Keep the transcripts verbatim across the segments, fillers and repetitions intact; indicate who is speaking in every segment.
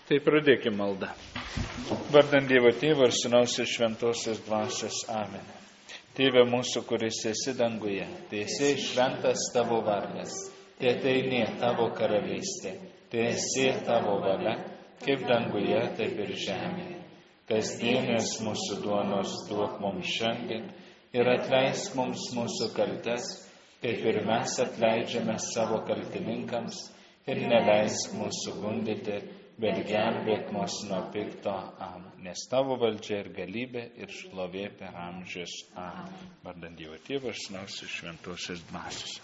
Speaker 1: Tai pradėkime maldą. Vardant Dievo Tėvo ir Sūnaus ir Šventosios Dvasios. Amen. Tėve mūsų, kuris esi danguje, teisėjai šventas tavo vardas, te ateini tavo karalystė, teisėjai tavo valia, kaip danguje, taip ir žemėje. Kasdienės mūsų duonos duok mums šiandien ir atleisk mums mūsų kaltes, kaip ir mes atleidžiame savo kaltininkams, ir neleisk mūsų gundyti, bet gelbėk mus nuo pikto. Amen. Nes tavo valdžia ir galybė ir šlovė per amžius. Amen. Vardant Dievo Tėvo ir Sūnaus ir Šventosios Dvasios.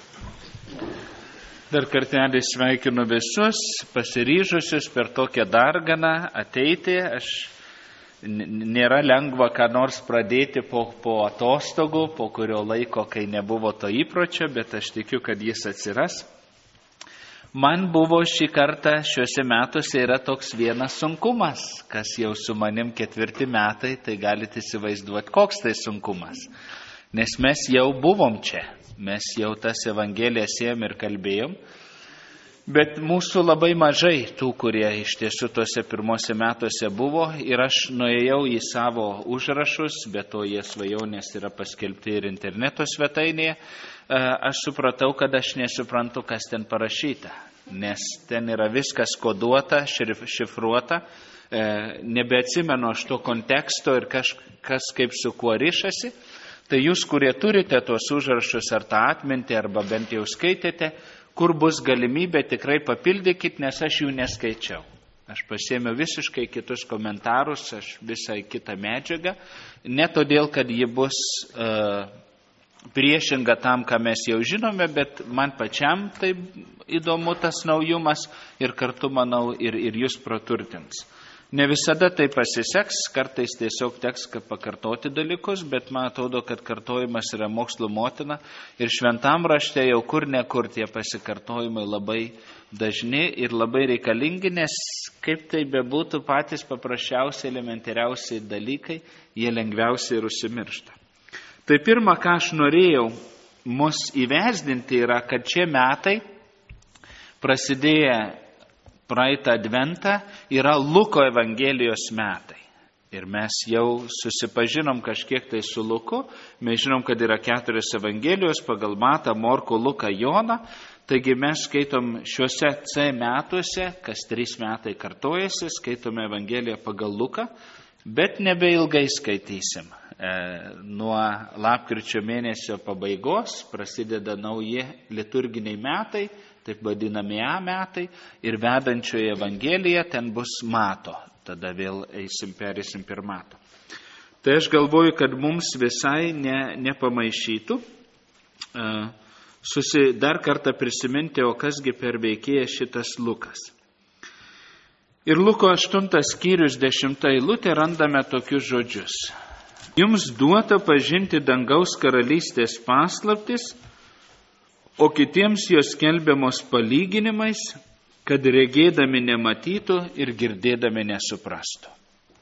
Speaker 1: Dar kartelį sveikinu visus pasiryžusius per tokią darganą ateiti. Aš nėra lengva ką nors pradėti po, po atostogų, po kurio laiko, kai nebuvo to įpročio, bet aš tikiu, kad jis atsiras. Man buvo šį kartą šiuose metuose yra toks vienas sunkumas, kas jau su manim ketvirti metai, tai galite įsivaizduoti, koks tai sunkumas. Nes mes jau buvom čia, mes jau tas evangelijas ėjom ir kalbėjom, bet mūsų labai mažai tų, kurie iš tiesų tose pirmose metuose buvo, ir aš nuėjau į savo užrašus, bet to jie svajonės yra paskelbti ir interneto svetainėje. Aš supratau, kad aš nesuprantu, kas ten parašyta, nes ten yra viskas koduota, šifruota, nebeatsimenu aš to konteksto ir kas kaip su kuo ryšasi. Tai jūs, kurie turite tuos užrašus ar tą atmintį, arba bent jau skaitėte, kur bus galimybė, tikrai papildykit, nes aš jų neskaičiau. Aš pasėmiau visiškai kitus komentarus, aš visai kitą medžiagą, ne todėl, kad ji bus uh, priešinga tam, ką mes jau žinome, bet man pačiam tai įdomu tas naujumas ir kartu, manau, ir, ir jūs praturtins. Ne visada tai pasiseks, kartais tiesiog teks pakartoti dalykus, bet man atrodo, kad kartojimas yra mokslo motina ir šventam rašte jau kur ne kur tie pasikartojimai labai dažni ir labai reikalingi, nes kaip tai bebūtų patys paprasčiausiai, elementariausiai dalykai, jie lengviausiai ir užsimiršta. Tai pirma, ką aš norėjau mus įvesdinti, yra, kad šie metai prasidėję praeitą adventą yra Luko Evangelijos metai. Ir mes jau susipažinom kažkiek tai su Luku, mes žinom, kad yra keturios Evangelijos pagal Matą, Morkų, Luką, Joną. Taigi mes skaitom šiuose C metuose, kas trys metai kartojasi, skaitome Evangeliją pagal Luką, bet nebeilgai skaitysim. E, nuo lapkričio mėnesio pabaigos prasideda nauji liturginiai metai, taip vadinami A metai, ir vedančioje Evangelija ten bus Mato. Tada vėl eisim, perėsim per Mato. Tai aš galvoju, kad mums visai ne, nepamaišytų e, susi, dar kartą prisiminti, o kasgi per veikėją šitas Lukas. Ir Luko aštuntas skyrius dešimta eilutė randame tokius žodžius. Jums duota pažinti dangaus karalystės paslaptis, o kitiems jos skelbiamos palyginimais, kad regėdami nematytų ir girdėdami nesuprastų.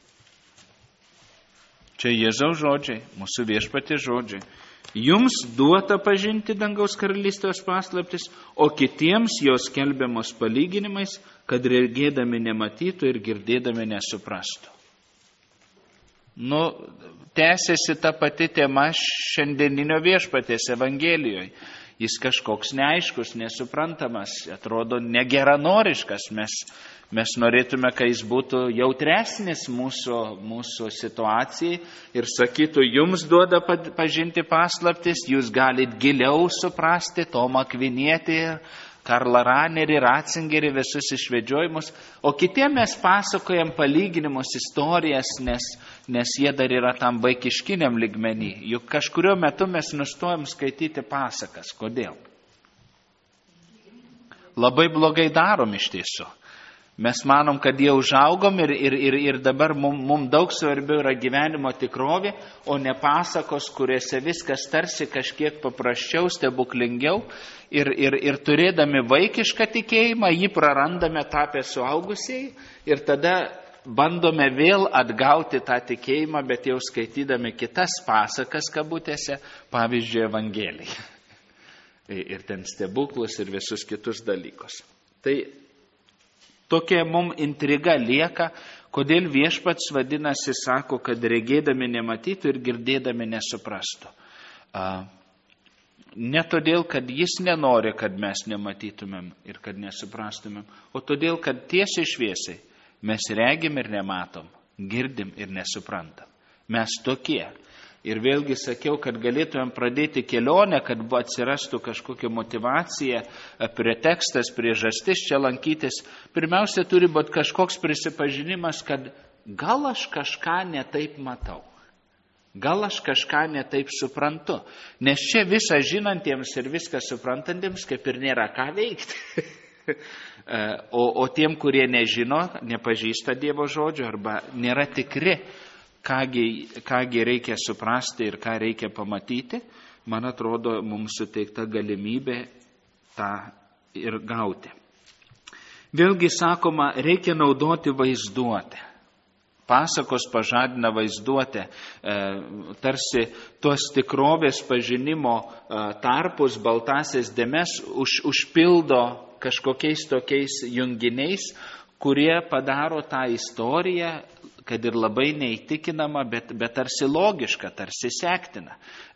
Speaker 1: Čia Jėzaus žodžiai, mūsų Viešpaties žodžiai. Jums duota pažinti dangaus karalystės paslaptis, o kitiems jos skelbiamos palyginimais, kad regėdami nematytų ir girdėdami nesuprastų. Nu, tęsiasi ta pati tema šiandieninio Viešpaties Evangelijoje. Jis kažkoks neaiškus, nesuprantamas, atrodo negeranoriškas. Mes, mes norėtume, kad jis būtų jautresnis mūsų, mūsų situacijai ir sakytų, jums duoda pažinti paslaptis, jūs galit giliau suprasti Tomą Akvinietį, Karlą Ranerį, Ratzingerį, visus išvedžiojimus, o kitiem mes pasakojam palyginimus, istorijas, nes, nes jie dar yra tam vaikiškiniam lygmenį. Juk kažkurio metu mes nustojam skaityti pasakas. Kodėl? Labai blogai darom iš tiesų. Mes manom, kad jau užaugom ir, ir, ir, ir dabar mums mum daug svarbiau yra gyvenimo tikrovė, o ne pasakos, kuriuose viskas tarsi kažkiek paprasčiau, stebuklingiau. Ir, ir, ir turėdami vaikišką tikėjimą, jį prarandame tapę suaugusiai ir tada bandome vėl atgauti tą tikėjimą, bet jau skaitydami kitas pasakas kabutėse, pavyzdžiui, Evangeliją. Ir ten stebuklus ir visus kitus dalykus. Tai Tokia mums intriga lieka, kodėl Viešpats vadinasi, sako, kad regėdami nematytų ir girdėdami nesuprastų. Ne todėl, kad jis nenori, kad mes nematytumėm ir kad nesuprastumėm, o todėl, kad tiesiai šviesiai mes regim ir nematom, girdim ir nesuprantam. Mes tokie. Ir vėlgi sakiau, kad galėtumėm pradėti kelionę, kad atsirastų kažkokia motyvacija, pretekstas, priežastis čia lankytis. Pirmiausia, turi būti kažkoks prisipažinimas, kad gal aš kažką netaip matau. Gal aš kažką netaip suprantu. Nes čia visą žinantiems ir viską suprantantiems kaip ir nėra ką veikti. o, o tiem, kurie nežino, nepažįsta Dievo žodžio arba nėra tikri, Kągi, kągi reikia suprasti ir ką reikia pamatyti, man atrodo, mums suteikta galimybė tą ir gauti. Vėlgi sakoma, reikia naudoti vaizduotę. Pasakos pažadina vaizduotę, e, tarsi tos tikrovės pažinimo e, tarpus, baltasias dėmes už, užpildo kažkokiais tokiais junginiais, kurie padaro tą istoriją, kad ir labai neįtikinama, bet, bet tarsi logiška, tarsi sektina.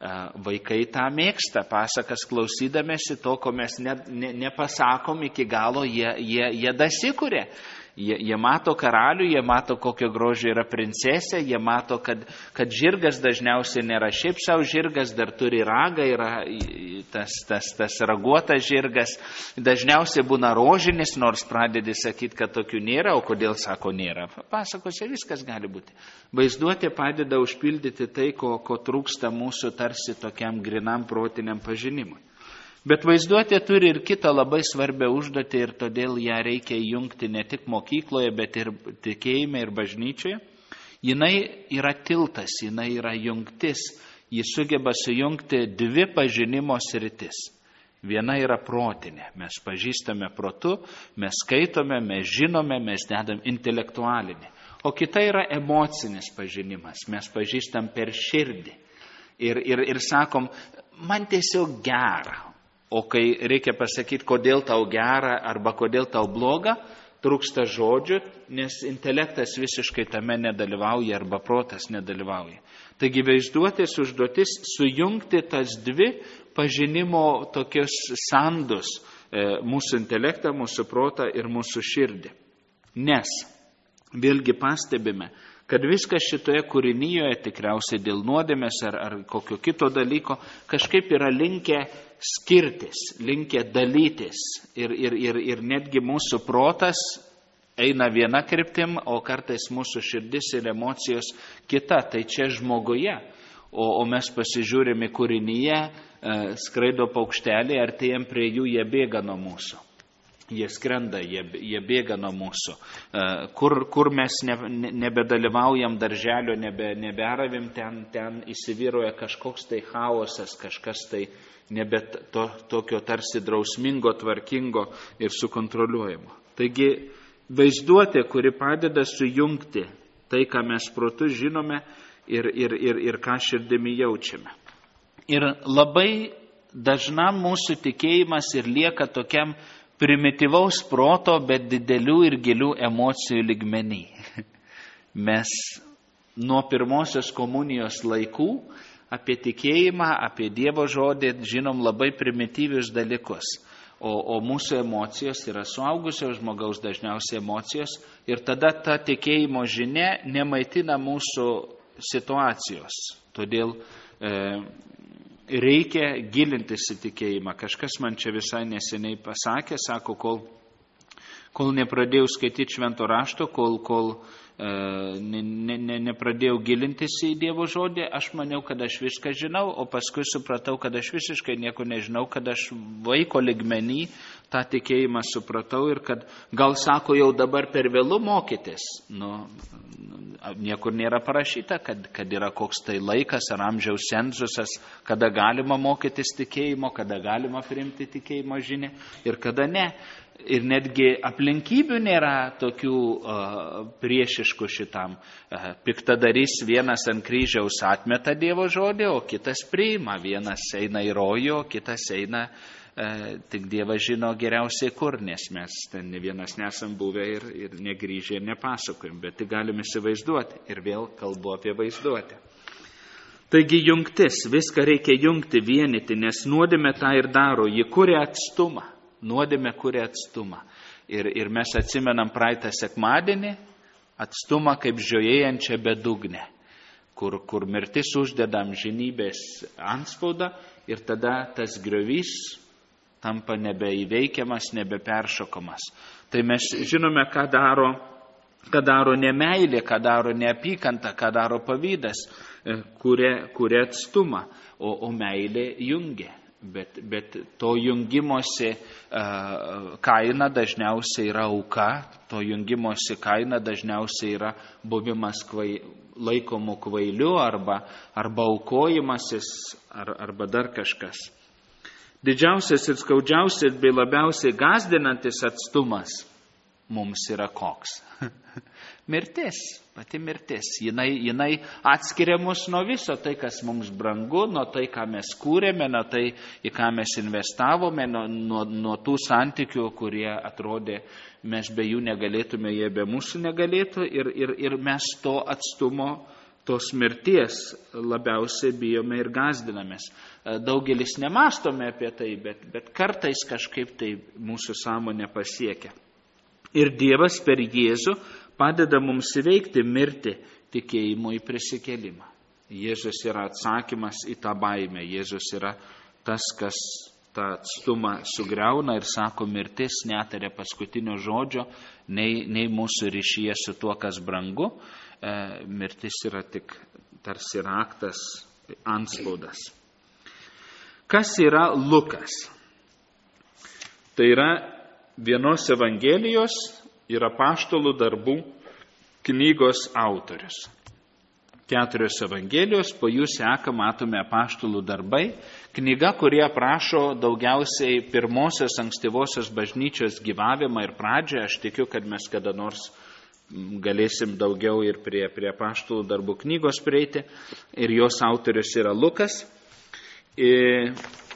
Speaker 1: Vaikai tą mėgsta, pasakas klausydamėsi to, ko mes ne, ne, nepasakom iki galo, jie, jie, jie dasikuria. Jie, jie mato karalių, jie mato, kokio grožio yra princesė, jie mato, kad, kad žirgas dažniausiai nėra šiaip savo žirgas, dar turi ragą, yra tas, tas, tas raguotas žirgas. Dažniausiai būna rožinis, nors pradedi sakyti, kad tokių nėra, o kodėl sako nėra. Pasakose viskas gali būti. Vaizduotė padeda užpildyti tai, ko, ko trūksta mūsų tarsi tokiam grinam protiniam pažinimui. Bet vaizduotė turi ir kitą labai svarbią užduotį ir todėl ją reikia įjungti ne tik mokykloje, bet ir tikėjime ir bažnyčioje. Jinai yra tiltas, jinai yra jungtis, ji sugeba sujungti dvi pažinimo sritis. Viena yra protinė, mes pažįstame protu, mes skaitome, mes žinome, mes dedam intelektualinį. O kita yra emocinis pažinimas, mes pažįstam per širdį. Ir, ir, ir sakom, man tiesiog gera. O kai reikia pasakyti, kodėl tau gera arba kodėl tau bloga, trūksta žodžių, nes intelektas visiškai tame nedalyvauja arba protas nedalyvauja. Taigi vaizduotės užduotis sujungti tas dvi pažinimo tokius sandus, e, mūsų intelektą, mūsų protą ir mūsų širdį. Nes vėlgi pastebime, kad viskas šitoje kūrinyjoje, tikriausiai dėl nuodėmės ar, ar kokio kito dalyko, kažkaip yra linkę skirtis, linkę dalytis. Ir, ir, ir, ir netgi mūsų protas eina viena kryptim, o kartais mūsų širdis ir emocijos kita. Tai čia žmoguje. O, o mes pasižiūrime kūrinyje, e, skraido paukšteliai, artėjam prie jų, jie bėga nuo mūsų. Jie skrenda, jie, jie bėga nuo mūsų. Kur, kur mes ne, ne, nebedalyvaujam darželio, nebe, neberavim, ten, ten įsivyroja kažkoks tai chaosas, kažkas tai nebe to, tokio tarsi drausmingo, tvarkingo ir sukontroliuojamo. Taigi vaizduotė, kuri padeda sujungti tai, ką mes protu žinome ir, ir, ir, ir ką širdimi jaučiame. Ir labai dažnam mūsų tikėjimas ir lieka tokiam primityvaus proto, bet didelių ir gilių emocijų lygmenį. Mes nuo pirmosios komunijos laikų apie tikėjimą, apie Dievo žodį žinom labai primityvius dalykus. O, o mūsų emocijos yra suaugusio žmogaus dažniausiai emocijos ir tada ta tikėjimo žinia nemaitina mūsų situacijos. Todėl e, reikia gilintis į tikėjimą. Kažkas man čia visai neseniai pasakė, sako, kol, kol nepradėjau skaityti švento rašto, kol, kol e, ne, ne, nepradėjau gilintis į Dievo žodį, aš maniau, kad aš viską žinau, o paskui supratau, kad aš visiškai nieko nežinau, kad aš vaiko lygmenį tą tikėjimą supratau ir kad gal sako jau dabar per vėlu mokytis. Nu, niekur nėra parašyta, kad, kad yra koks tai laikas ar amžiaus cenzusas, kada galima mokytis tikėjimo, kada galima priimti tikėjimo žinią ir kada ne. Ir netgi aplinkybių nėra tokių uh, priešiškų šitam. Uh, piktadarys vienas ant kryžiaus atmeta Dievo žodį, o kitas priima. Vienas eina į rojų, o kitas eina tik Dievas žino geriausiai kur, nes mes ten ne vienas nesam buvę ir, ir negrįžę ir nepasakojom, bet tik galime įsivaizduoti ir vėl kalbu apie vaizduotę. Taigi jungtis, viską reikia jungti, vienyti, nes nuodėmė tą ir daro, ji kuria atstumą, nuodėmė kuria atstumą. Ir, ir mes atsimenam praeitą sekmadienį atstumą kaip žiojėjančią bedugnę, kur, kur mirtis uždeda amžinybės antspaudą ir tada tas griovys tampa nebeįveikiamas, nebeperšokomas. Tai mes žinome, ką daro, ką daro nemeilė, ką daro neapykanta, ką daro pavydas, kuria, kuria atstumą, o, o meilė jungia. Bet, bet to jungimosi uh, kaina dažniausiai yra auka, to jungimosi kaina dažniausiai yra buvimas kvai, laikomų kvailiu arba, arba aukojimasis ar, arba dar kažkas. Didžiausias ir skaudžiausias bei labiausiai gąsdinantis atstumas mums yra koks? Mirtis, pati mirtis. Jinai, jinai atskiria mus nuo viso tai, kas mums brangu, nuo tai, ką mes kūrėme, nuo tai, į ką mes investavome, nuo, nuo, nuo tų santykių, kurie atrodė, mes be jų negalėtume, jie be mūsų negalėtų ir, ir, ir mes to atstumo, tos mirties labiausiai bijome ir gąsdinamės. Daugelis nemastome apie tai, bet, bet kartais kažkaip tai mūsų sąmonė pasiekia. Ir Dievas per Jėzų padeda mums įveikti mirtį tikėjimu į prisikėlimą. Jėzus yra atsakymas į tą baimę. Jėzus yra tas, kas tą atstumą sugriauna ir sako, mirtis netarė paskutinio žodžio, nei, nei mūsų ryšyje su tuo, kas brangu. E, mirtis yra tik tarsi raktas, antspaudas. Kas yra Lukas? Tai yra vienos Evangelijos ir apaštalų darbų knygos autorius. Keturios Evangelijos, po jų seka, matome apaštalų darbai, knyga, kurie aprašo daugiausiai pirmosios ankstyvosios bažnyčios gyvavimą ir pradžią. Aš tikiu, kad mes kada nors galėsim daugiau ir prie, prie apaštalų darbų knygos prieiti. Ir jos autorius yra Lukas. Ir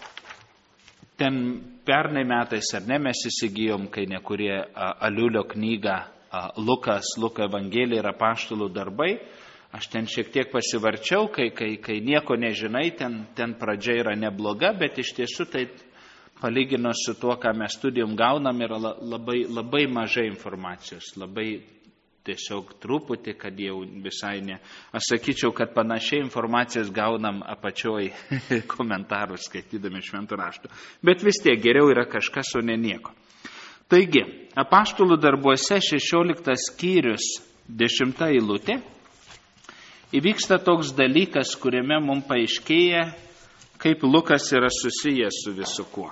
Speaker 1: ten pernai metais, ar ne, mes įsigijom, kai nekurie Aliulio knygą Lukas, Luko Evangelija ir apaštalų darbai. Aš ten šiek tiek pasivarčiau, kai, kai, kai nieko nežinai, ten, ten pradžia yra nebloga, bet iš tiesų tai palyginus su tuo, ką mes studijom gaunam, yra labai, labai mažai informacijos, labai tiesiog truputį, kad jau visai ne. Aš sakyčiau, kad panašiai informacijos gaunam apačioj komentarus, skaitydami šventų raštų. Bet vis tiek geriau yra kažkas, o ne nieko. Taigi, apaštalų darbuose šešioliktas skyrius, dešimta eilutė, įvyksta toks dalykas, kuriame mums paaiškėja, kaip Lukas yra susijęs su visu kuo.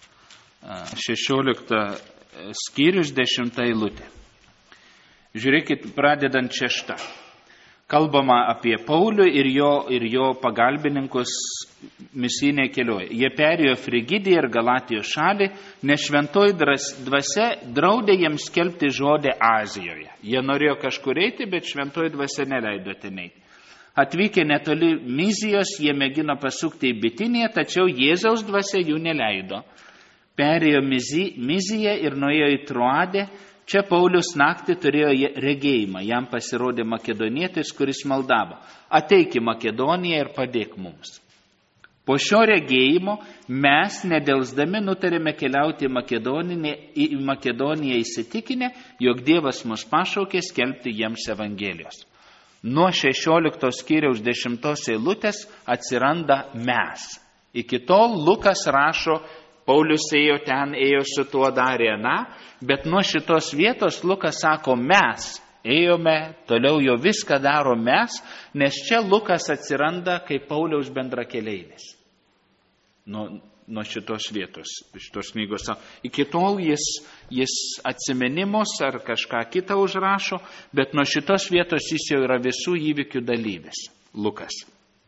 Speaker 1: šešioliktas skyrius, dešimta eilutė. Žiūrėkit, pradedant šeštą. Kalbama apie Paulių ir jo, ir jo pagalbininkus misijinėje kelioje. Jie perėjo Frigidiją ir Galatijos šalį, nes šventoji dvasia draudė jiems skelbti žodį Azijoje. Jie norėjo kažkur eiti, bet šventoji dvasia neleido ten eiti. Atvykę netoli Mizijos, jie mėgino pasukti į Bitiniją, tačiau Jėzaus dvasia jų neleido. Perėjo Miziją ir nuėjo į Troadę. Čia Paulius naktį turėjo regėjimą. Jam pasirodė makedonietis, kuris maldavo: ateik į Makedoniją ir padėk mums. Po šio regėjimo mes nedelsdami nutarėme keliauti į Makedoniją, į Makedoniją įsitikinę, jog Dievas mus pašaukė skelbti jiems Evangelijos. Nuo šešioliktos skyriaus dešimtos eilutės atsiranda mes. Iki tol Lukas rašo, Paulius ėjo ten, ėjo su tuo, darė aną, bet nuo šitos vietos Lukas sako, mes ėjome, toliau jo viską daro mes, nes čia Lukas atsiranda kaip Pauliaus bendrakeleivis. Nuo, nuo šitos vietos, šitos knygos. Iki tol jis, jis atsiminimus ar kažką kitą užrašo, bet nuo šitos vietos jis jau yra visų įvykių dalyvis, Lukas.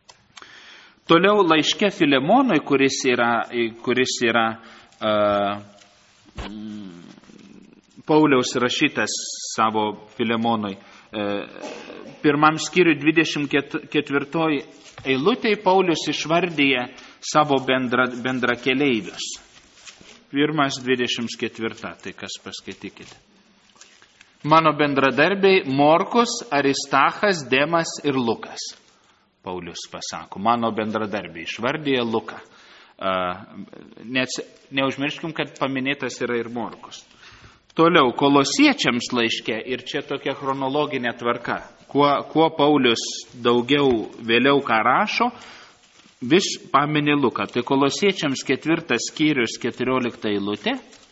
Speaker 1: Toliau laiške Filemonui, kuris yra, kuris yra uh, Pauliaus rašytas savo Filemonui, uh, pirmam skyriui dvidešimt ketvirtoj eilutėj Paulius išvardyja savo bendra, bendrakeleivius. pirmas dvidešimt ketvirta, tai kas paskaitykite. Mano bendradarbiai Morkus, Aristachas, Demas ir Lukas. Paulius pasako, mano bendradarbiai išvardyja Luką. Nes neužmirškim, kad paminėtas yra ir Morkus. Toliau, Kolosiečiams laiške, ir čia tokia chronologinė tvarka. Kuo, kuo Paulius daugiau vėliau ką rašo, vis pamini Luką. Tai Kolosiečiams ketvirtas skyrius, keturiolikta eilutė.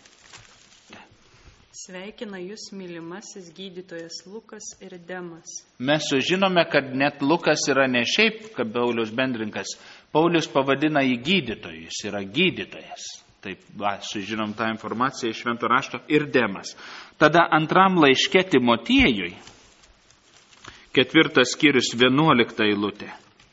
Speaker 2: Sveikina jūs mylimasis gydytojas Lukas ir Demas.
Speaker 1: Mes sužinome, kad net Lukas yra ne šiaip, kaip Paulius bendrinkas. Paulius pavadina jį gydytoju, jis yra gydytojas. Taip, va, sužinom tą informaciją iš Švento rašto ir Demas. Tada antram laiške Timotiejui, ketvirtas skyrius, vienuolikta eilutė.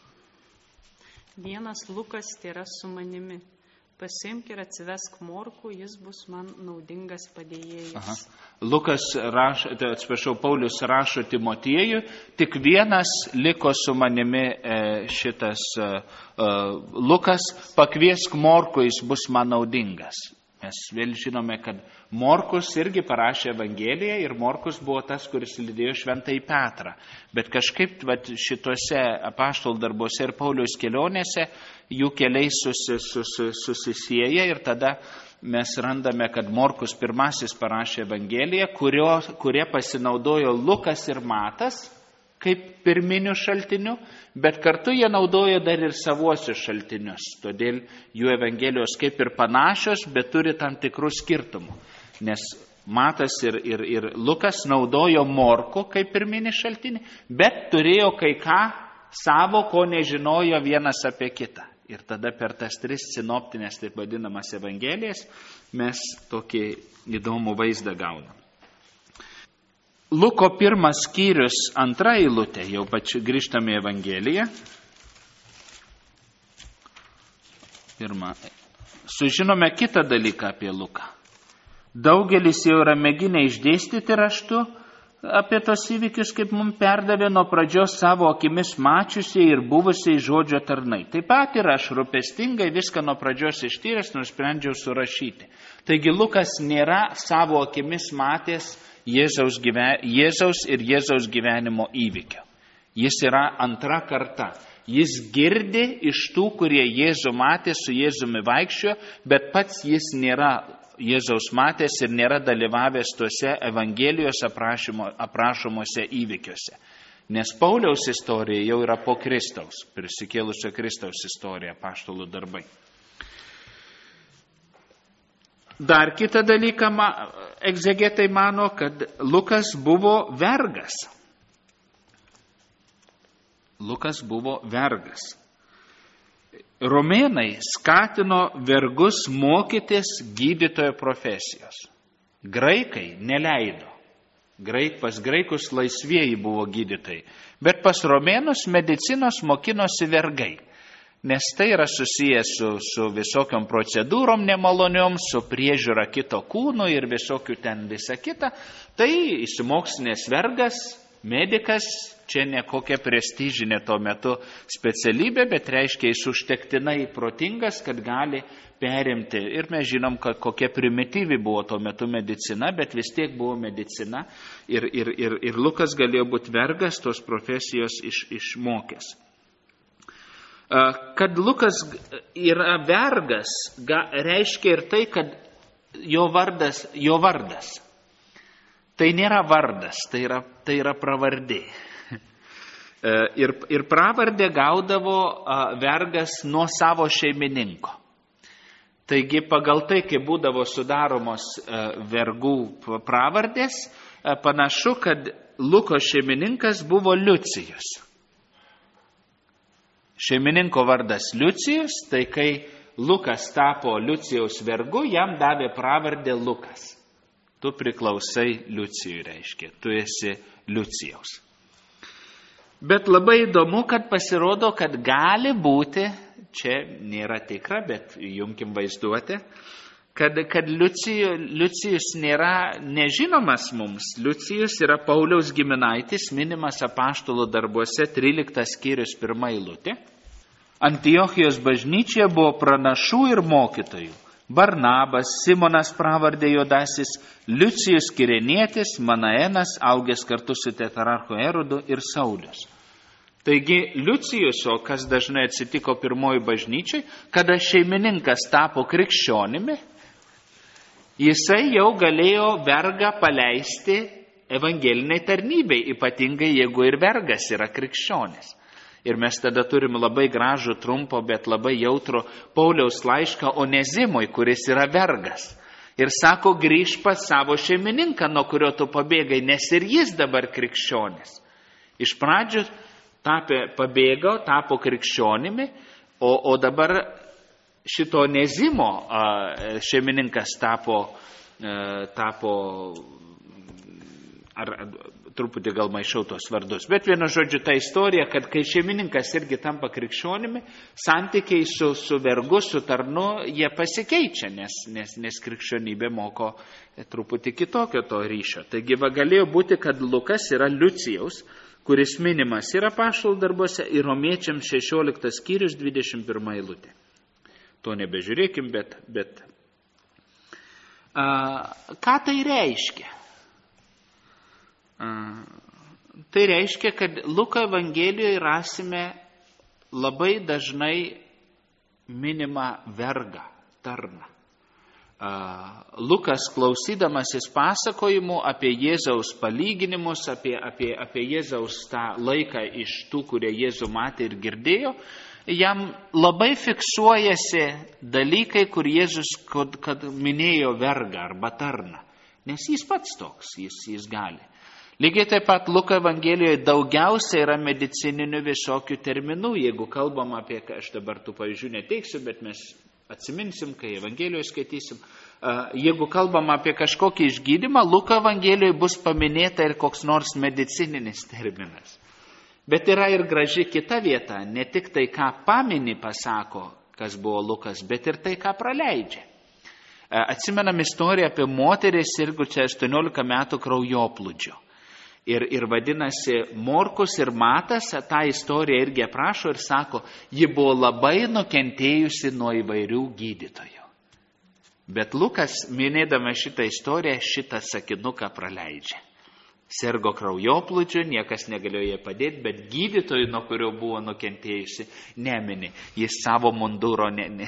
Speaker 2: Vienas Lukas tėra su manimi. Pasimk ir atsivesk Morkų, jis bus man naudingas padėjėjas.
Speaker 1: Aha. Lukas rašo, tai atsiprašau, Paulius rašo Timotiejui, tik vienas liko su manimi e, šitas e, e, Lukas, pakviesk Morkų, jis bus man naudingas. Mes vėl žinome, kad Morkus irgi parašė Evangeliją ir Morkus buvo tas, kuris lydėjo Šventąjį Petrą. Bet kažkaip vat, šituose apaštalų darbuose ir Pauliaus kelionėse jų keliai susi, susi, susisieja ir tada mes randame, kad Morkus pirmasis parašė Evangeliją, kurio, kurie pasinaudojo Lukas ir Matas kaip pirminių šaltinių, bet kartu jie naudojo dar ir savuosius šaltinius. Todėl jų Evangelijos kaip ir panašios, bet turi tam tikrų skirtumų. Nes Matas ir, ir, ir Lukas naudojo Morkų kaip pirminį šaltinį, bet turėjo kai ką savo, ko nežinojo vienas apie kitą. Ir tada per tas tris sinoptinės, taip vadinamas, Evangelijas mes tokį įdomų vaizdą gaunam. Luko pirmas skyrius, antra eilutė, jau pačiu grįžtame į Evangeliją. Pirma. Sužinome kitą dalyką apie Luką. Daugelis jau yra mėginę išdėstyti raštu apie tos įvykius, kaip mums perdavė nuo pradžios savo akimis mačiusiai ir buvusiai žodžio tarnai. Taip pat ir aš rūpestingai viską nuo pradžios ištyręs nusprendžiau surašyti. Taigi Lukas nėra savo akimis matęs Jėzaus, gyven... Jėzaus ir Jėzaus gyvenimo įvykio. Jis yra antra karta. Jis girdi iš tų, kurie Jėzų matė, su Jėzumi vaikščiojo, bet pats jis nėra Jėzaus matęs ir nėra dalyvavęs tuose Evangelijos aprašymo, aprašomuose įvykiuose. Nes Pauliaus istorija jau yra po Kristaus, prisikėlusio Kristaus istorija, apaštalų darbai. Dar kitą dalyką, egzegetai mano, kad Lukas buvo vergas. Lukas buvo vergas. Romėnai skatino vergus mokytis gydytojo profesijos. Graikai neleido. Graik, pas graikus laisvieji buvo gydytojai. Bet pas romėnus medicinos mokinosi vergai. Nes tai yra susijęs su, su visokiom procedūrom nemaloniom, su priežiūra kito kūno ir visokių ten visa kita. Tai įsimokslinęs vergas, medikas, čia ne kokia prestižinė tuo metu specialybė, bet reiškia jis užtektinai protingas, kad gali perimti. Ir mes žinom, kad kokia primityvi buvo tuo metu medicina, bet vis tiek buvo medicina. Ir, ir, ir, ir Lukas galėjo būti vergas, tos profesijos iš, išmokęs. Kad Lukas yra vergas, reiškia ir tai, kad jo vardas, jo vardas. Tai nėra vardas, tai yra, tai yra pravardė. Ir, ir pravardė gaudavo vergas nuo savo šeimininko. Taigi pagal tai, kai būdavo sudaromos vergų pravardės, panašu, kad Luko šeimininkas buvo Liucijus. Šeimininko vardas Liucijus, tai kai Lukas tapo Liucijaus vergu, jam davė pravardę Lukas. Tu priklausai Liucijui, reiškia, tu esi Liucijaus. Bet labai įdomu, kad pasirodo, kad gali būti, čia nėra tikra, bet jumkim vaizduoti, kad, kad Liucijus, Liucijus nėra nežinomas mums. Liucijus yra Pauliaus giminaitis, minimas apaštalų darbuose, tryliktas skyrius pirma eilutė. Antiochijos bažnyčioje buvo pranašų ir mokytojų. Barnabas, Simonas pravardė Juodasis, Liucijus Kirenietis, Manaenas, augęs kartu su tetrarchu Erodu ir Saulius. Taigi Liucijus, o kas dažnai atsitiko pirmoji bažnyčiai, kada šeimininkas tapo krikščionimi, jisai jau galėjo vergą paleisti evangeliniai tarnybei, ypatingai jeigu ir vergas yra krikščionis. Ir mes tada turim labai gražų, trumpo, bet labai jautrų Pauliaus laišką Onezimui, kuris yra vergas. Ir sako, grįž pas savo šeimininką, nuo kurio tu pabėgai, nes ir jis dabar krikščionis. Iš pradžių tapė, pabėgo, tapo krikščionimi, o, o dabar šito Onezimo šeimininkas tapo, tapo ar, ar truputį gal maišau tos vardus. Bet vienu žodžiu ta istorija, kad kai šeimininkas irgi tampa krikščionimi, santykiai su, su vergu, su tarnu, jie pasikeičia, nes, nes, nes krikščionybė moko truputį kitokio to ryšio. Taigi va galėjo būti, kad Lukas yra Liucijaus, kuris minimas yra apaštalų darbuose ir Romiečiams šešioliktas skyrius dvidešimt pirma eilutė. To nebežiūrėkim, bet... bet a, ką tai reiškia? Tai reiškia, kad Luko Evangelijoje rasime labai dažnai minimą vergą, tarną. Lukas, klausydamasis pasakojimų apie Jėzaus palyginimus, apie, apie, apie Jėzaus tą laiką iš tų, kurie Jėzų matė ir girdėjo, jam labai fiksuojasi dalykai, kur Jėzus kad, kad minėjo vergą arba tarną. Nes jis pats toks, jis, jis gali. Lygiai taip pat Luko Evangelijoje daugiausia yra medicininių visokių terminų. Jeigu kalbam apie, aš dabar tų pavyzdžių neteiksiu, bet mes atsiminsim, kai Evangelijoje skaitysim. Jeigu kalbam apie kažkokį išgydymą, Luko Evangelijoje bus paminėta ir koks nors medicininis terminas. Bet yra ir graži kita vieta, ne tik tai, ką pamini pasako, kas buvo Lukas, bet ir tai, ką praleidžia. Atsimenam istoriją apie moterį sirgusią aštuoniolika metų kraujoplūdžio. Ir, ir vadinasi, Morkus ir Matas tą istoriją irgi aprašo ir sako, ji buvo labai nukentėjusi nuo įvairių gydytojų. Bet Lukas, minėdama šitą istoriją, šitą sakinuką praleidžia. Sirgo kraujoplūdžiu, niekas negalėjo jai padėti, bet gydytojų, nuo kurio buvo nukentėjusi, nemini. Jis savo munduro ne, ne,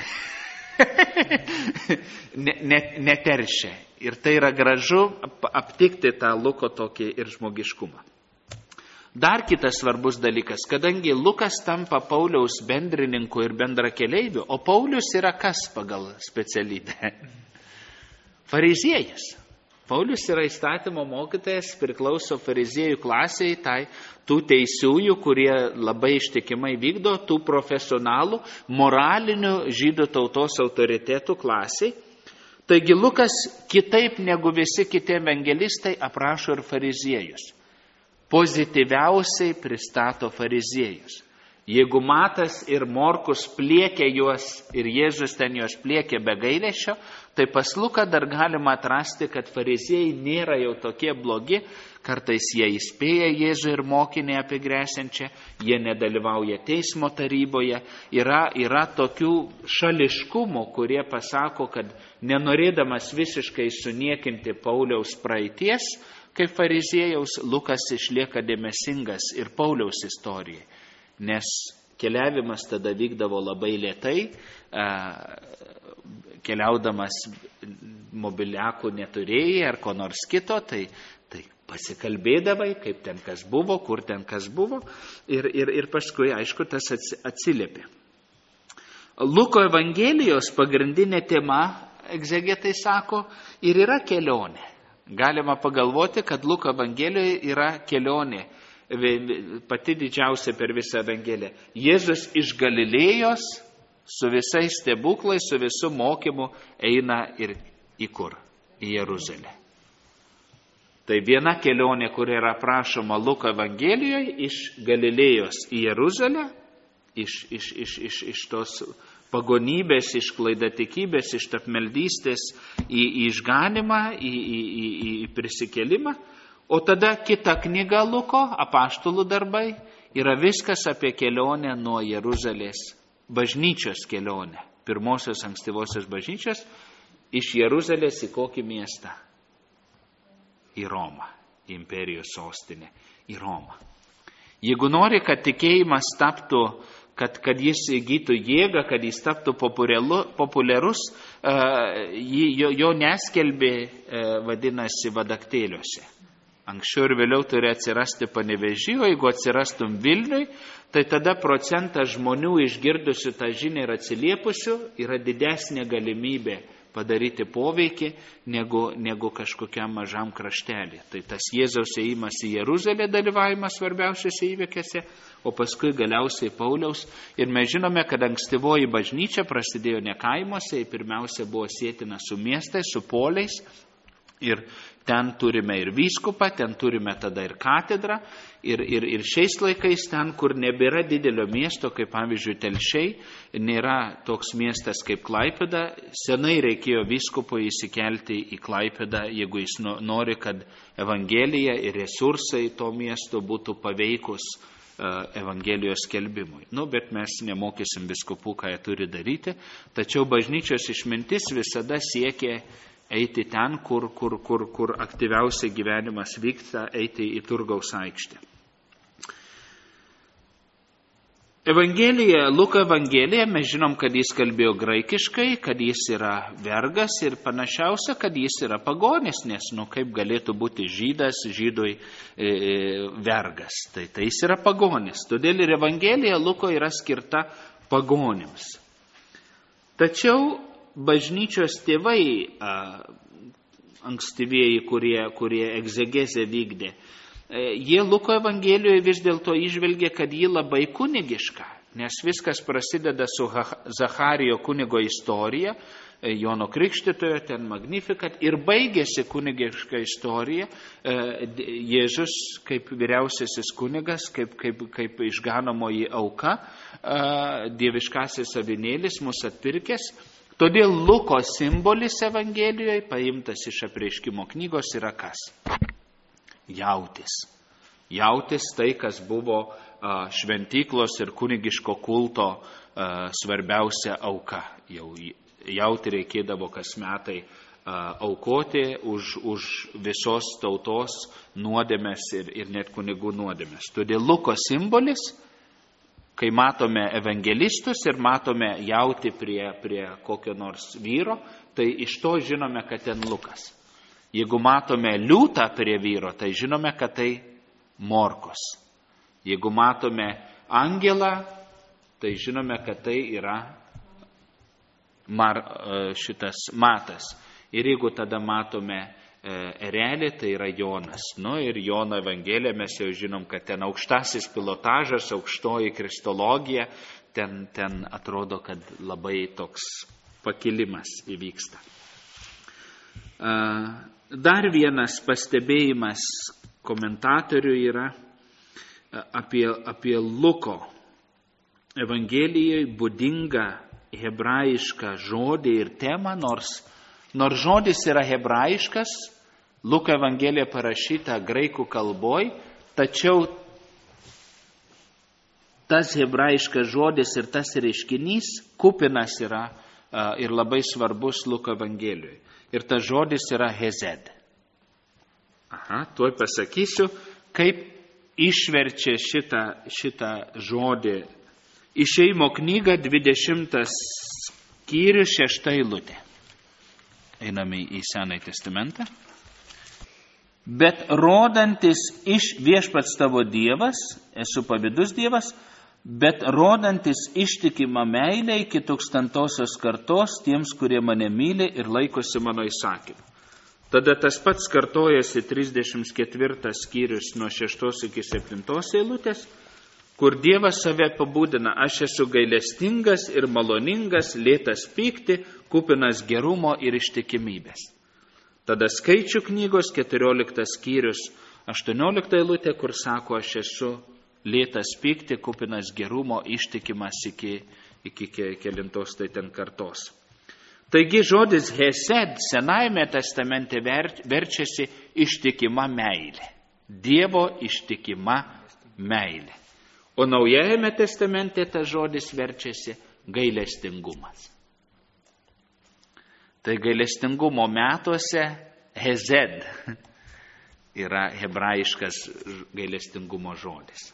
Speaker 1: ne, ne, neteršia. Ir tai yra gražu aptikti tą Luko tokį ir žmogiškumą. Dar kitas svarbus dalykas, kadangi Lukas tampa Pauliaus bendrininku ir bendrakeleiviu, o Paulius yra kas pagal specialybę? Fariziejus. Paulius yra įstatymo mokytojas, priklauso fariziejų klasiai, tai tų teisiųjų, kurie labai ištikimai vykdo, tų profesionalų, moralinių žydų tautos autoritetų klasiai. Taigi Lukas kitaip negu visi kiti evangelistai aprašo ir fariziejus. Pozityviausiai pristato fariziejus. Jeigu Matas ir Morkus pliekia juos ir Jėzus ten juos pliekia be gailesčio, tai pas Luką dar galima atrasti, kad fariziejai nėra jau tokie blogi, kartais jie įspėja Jėzų ir mokinį apie gresiančią, jie nedalyvauja teismo taryboje, yra, yra tokių šališkumų, kurie pasako, kad nenorėdamas visiškai suniekinti Pauliaus praeities, kaip fariziejaus, Lukas išlieka dėmesingas ir Pauliaus istorijai. Nes keliavimas tada vykdavo labai lėtai, keliaudamas mobiliakų neturėjai ar ko nors kito, tai, tai pasikalbėdavai, kaip ten kas buvo, kur ten kas buvo ir, ir, ir paskui, aišku, tas atsiliepė. Luko Evangelijos pagrindinė tema, egzegetai sako, ir yra kelionė. Galima pagalvoti, kad Luko Evangelijoje yra kelionė. Pati didžiausia per visą Evangeliją. Jėzus iš Galilėjos su visais stebuklais, su visų mokymu eina ir į kur? Į Jeruzalę. Tai viena kelionė, kur yra aprašoma Luko Evangelijoje, iš Galilėjos į Jeruzalę, iš, iš, iš, iš, iš tos pagonybės, iš klaidatikybės, iš tapmeldystės į, į išganimą, į, į, į, į prisikėlimą. O tada kita knyga Luko, apaštalų darbai, yra viskas apie kelionę nuo Jeruzalės, bažnyčios kelionę, pirmosios ankstyvosios bažnyčios iš Jeruzalės į kokį miestą? Į Romą, į imperijos sostinę, į Romą. Jeigu nori, kad tikėjimas taptų, kad, kad jis įgytų jėgą, kad jis taptų populiarus, jo, jo neskelbė, vadinasi, vadaktėliuose. Anksčiau ir vėliau turi atsirasti Panevėžyje, o jeigu atsirastum Vilniui, tai tada procentas žmonių išgirdusių tą žinią ir atsiliepusių yra didesnė galimybė padaryti poveikį negu, negu kažkokiam mažam kraštelį. Tai tas Jėzaus ėjimas į Jeruzalę, dalyvavimas svarbiausiose įvykiuose, o paskui galiausiai Pauliaus. Ir mes žinome, kad ankstyvoji bažnyčia prasidėjo ne kaimuose, pirmiausia buvo sėtina su miestais, su poliais. Ir ten turime ir vyskupą, ten turime tada ir katedrą. Ir, ir, ir šiais laikais ten, kur nebėra didelio miesto, kaip pavyzdžiui Telšiai, nėra toks miestas kaip Klaipėda, senai reikėjo vyskupui įsikelti į Klaipėdą, jeigu jis nori, kad evangelija ir resursai to miesto būtų paveikus Evangelijos skelbimui. Nu, bet mes nemokysim vyskupų, ką jie turi daryti, tačiau bažnyčios išmintis visada siekia eiti ten, kur, kur, kur, kur aktyviausiai gyvenimas vyksta, eiti į Turgaus aikštę. Evangelija, Luko Evangelija, mes žinom, kad jis kalbėjo graikiškai, kad jis yra vergas ir panašiausia, kad jis yra pagonis, nes, nu, kaip galėtų būti žydas, žydui e, vergas. Tai, tai jis yra pagonis. Todėl ir Evangelija Luko yra skirta pagonims. Tačiau bažnyčios tėvai, a, ankstyvieji, kurie, kurie egzegezę vykdė, jie Luko Evangelijoje vis dėlto įžvelgė, kad ji labai kunigiška, nes viskas prasideda su Zacharijo kunigo istorija, Jono Krikštytojo, ten Magnificat, ir baigėsi kunigiška istorija, Jėzus kaip vyriausiasis kunigas, kaip, kaip, kaip išganomoji auka, dieviškasis avinėlis mus atpirkęs. Todėl Luko simbolis Evangelijoje, paimtas iš Apreiškimo knygos, yra kas? Jautis. Jautis tai, kas buvo a, šventyklos ir kunigiško kulto a, svarbiausia auka. Jau jauti reikėdavo kas metai a, aukoti už, už visos tautos nuodėmes ir, ir net kunigų nuodėmes. Todėl Luko simbolis, kai matome evangelistus ir matome jauti prie, prie kokio nors vyro, tai iš to žinome, kad ten Lukas. Jeigu matome liūtą prie vyro, tai žinome, kad tai Morkus. Jeigu matome angelą, tai žinome, kad tai yra mar, šitas Matas. Ir jeigu tada matome erelį, tai yra Jonas. Nu ir Jono Evangeliją mes jau žinom, kad ten aukštasis pilotažas, aukštoji kristologija, ten, ten atrodo, kad labai toks pakilimas įvyksta. Dar vienas pastebėjimas komentatorių yra apie, apie Luko Evangelijoje būdingą hebrajišką žodį ir temą, nors, nors žodis yra hebrajiškas, Luko Evangelija parašyta graikų kalboj, tačiau tas hebrajiškas žodis ir tas reiškinys kupinas yra ir labai svarbus Luko Evangelijoje. Ir tas žodis yra hezed. Aha, tuoj pasakysiu, kaip išverčia šitą, šitą žodį. Išėjimo knyga dvidešimtas skyrius šešta eilutė. Einame į Senąjį testamentą. Bet rodantis iš viešpats tavo Dievas, esu pavydus Dievas, bet rodantis ištikimą meilę iki tūkstantosios kartos tiems, kurie mane myli ir laikosi mano įsakymų. Tada tas pats kartojasi trisdešimt ketvirtas skyrius nuo šeštos iki septintos eilutės, kur Dievas save apibūdina, aš esu gailestingas ir maloningas, lėtas pykti, kupinas gerumo ir ištikimybės. Tada Skaičių knygos keturioliktas skyrius aštuoniolikta eilutė, kur sako, aš esu lėtas pykti, kupinas gerumo, ištikimas iki, iki kelintos tai ten kartos. Taigi žodis hesed Senajame testamente ver, verčiasi ištikima meilė. Dievo ištikima meilė. O Naujajame testamente tas žodis verčiasi gailestingumas. Tai gailestingumo metuose hezed yra hebrajiškas gailestingumo žodis.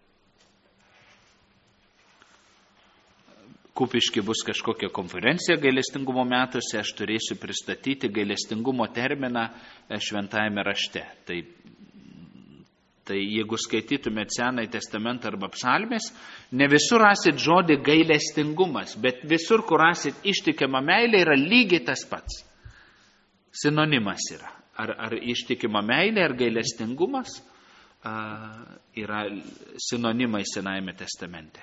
Speaker 1: Kupiški bus kažkokia konferencija gailestingumo metuose, aš turėsiu pristatyti gailestingumo terminą šventajame rašte. Tai, tai jeigu skaitytumėt Senąjį testamentą arba psalmės, ne visur rasit žodį gailestingumas, bet visur, kur rasit ištikimą meilę, yra lygiai tas pats. Sinonimas yra. Ar, ar ištikima meilė, ar gailestingumas a, yra sinonimai Senajame testamente.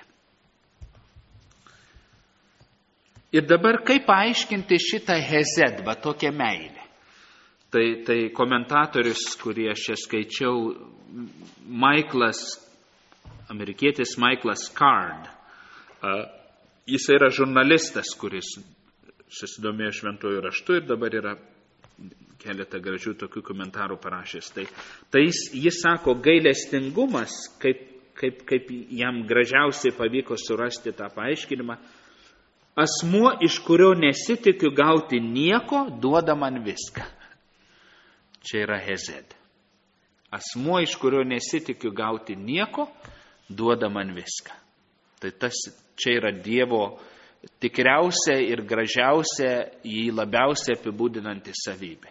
Speaker 1: Ir dabar kaip paaiškinti šitą hezed, va tokią meilę? Tai, tai komentatorius, kurį aš čia skaičiau, Michaelas, amerikietis Michaelas Card, jis yra žurnalistas, kuris susidomėjo šventuoju raštu ir dabar yra keletą gražių tokių komentarų parašęs. Tai, tai jis, jis sako, gailestingumas, kaip, kaip, kaip jam gražiausiai pavyko surasti tą paaiškinimą, asmuo, iš kurio nesitikiu gauti nieko, duoda man viską. Čia yra hezed. Asmuo, iš kurio nesitikiu gauti nieko, duoda man viską. Tai tas čia yra Dievo tikriausia ir gražiausia, jį labiausiai apibūdinanti savybė.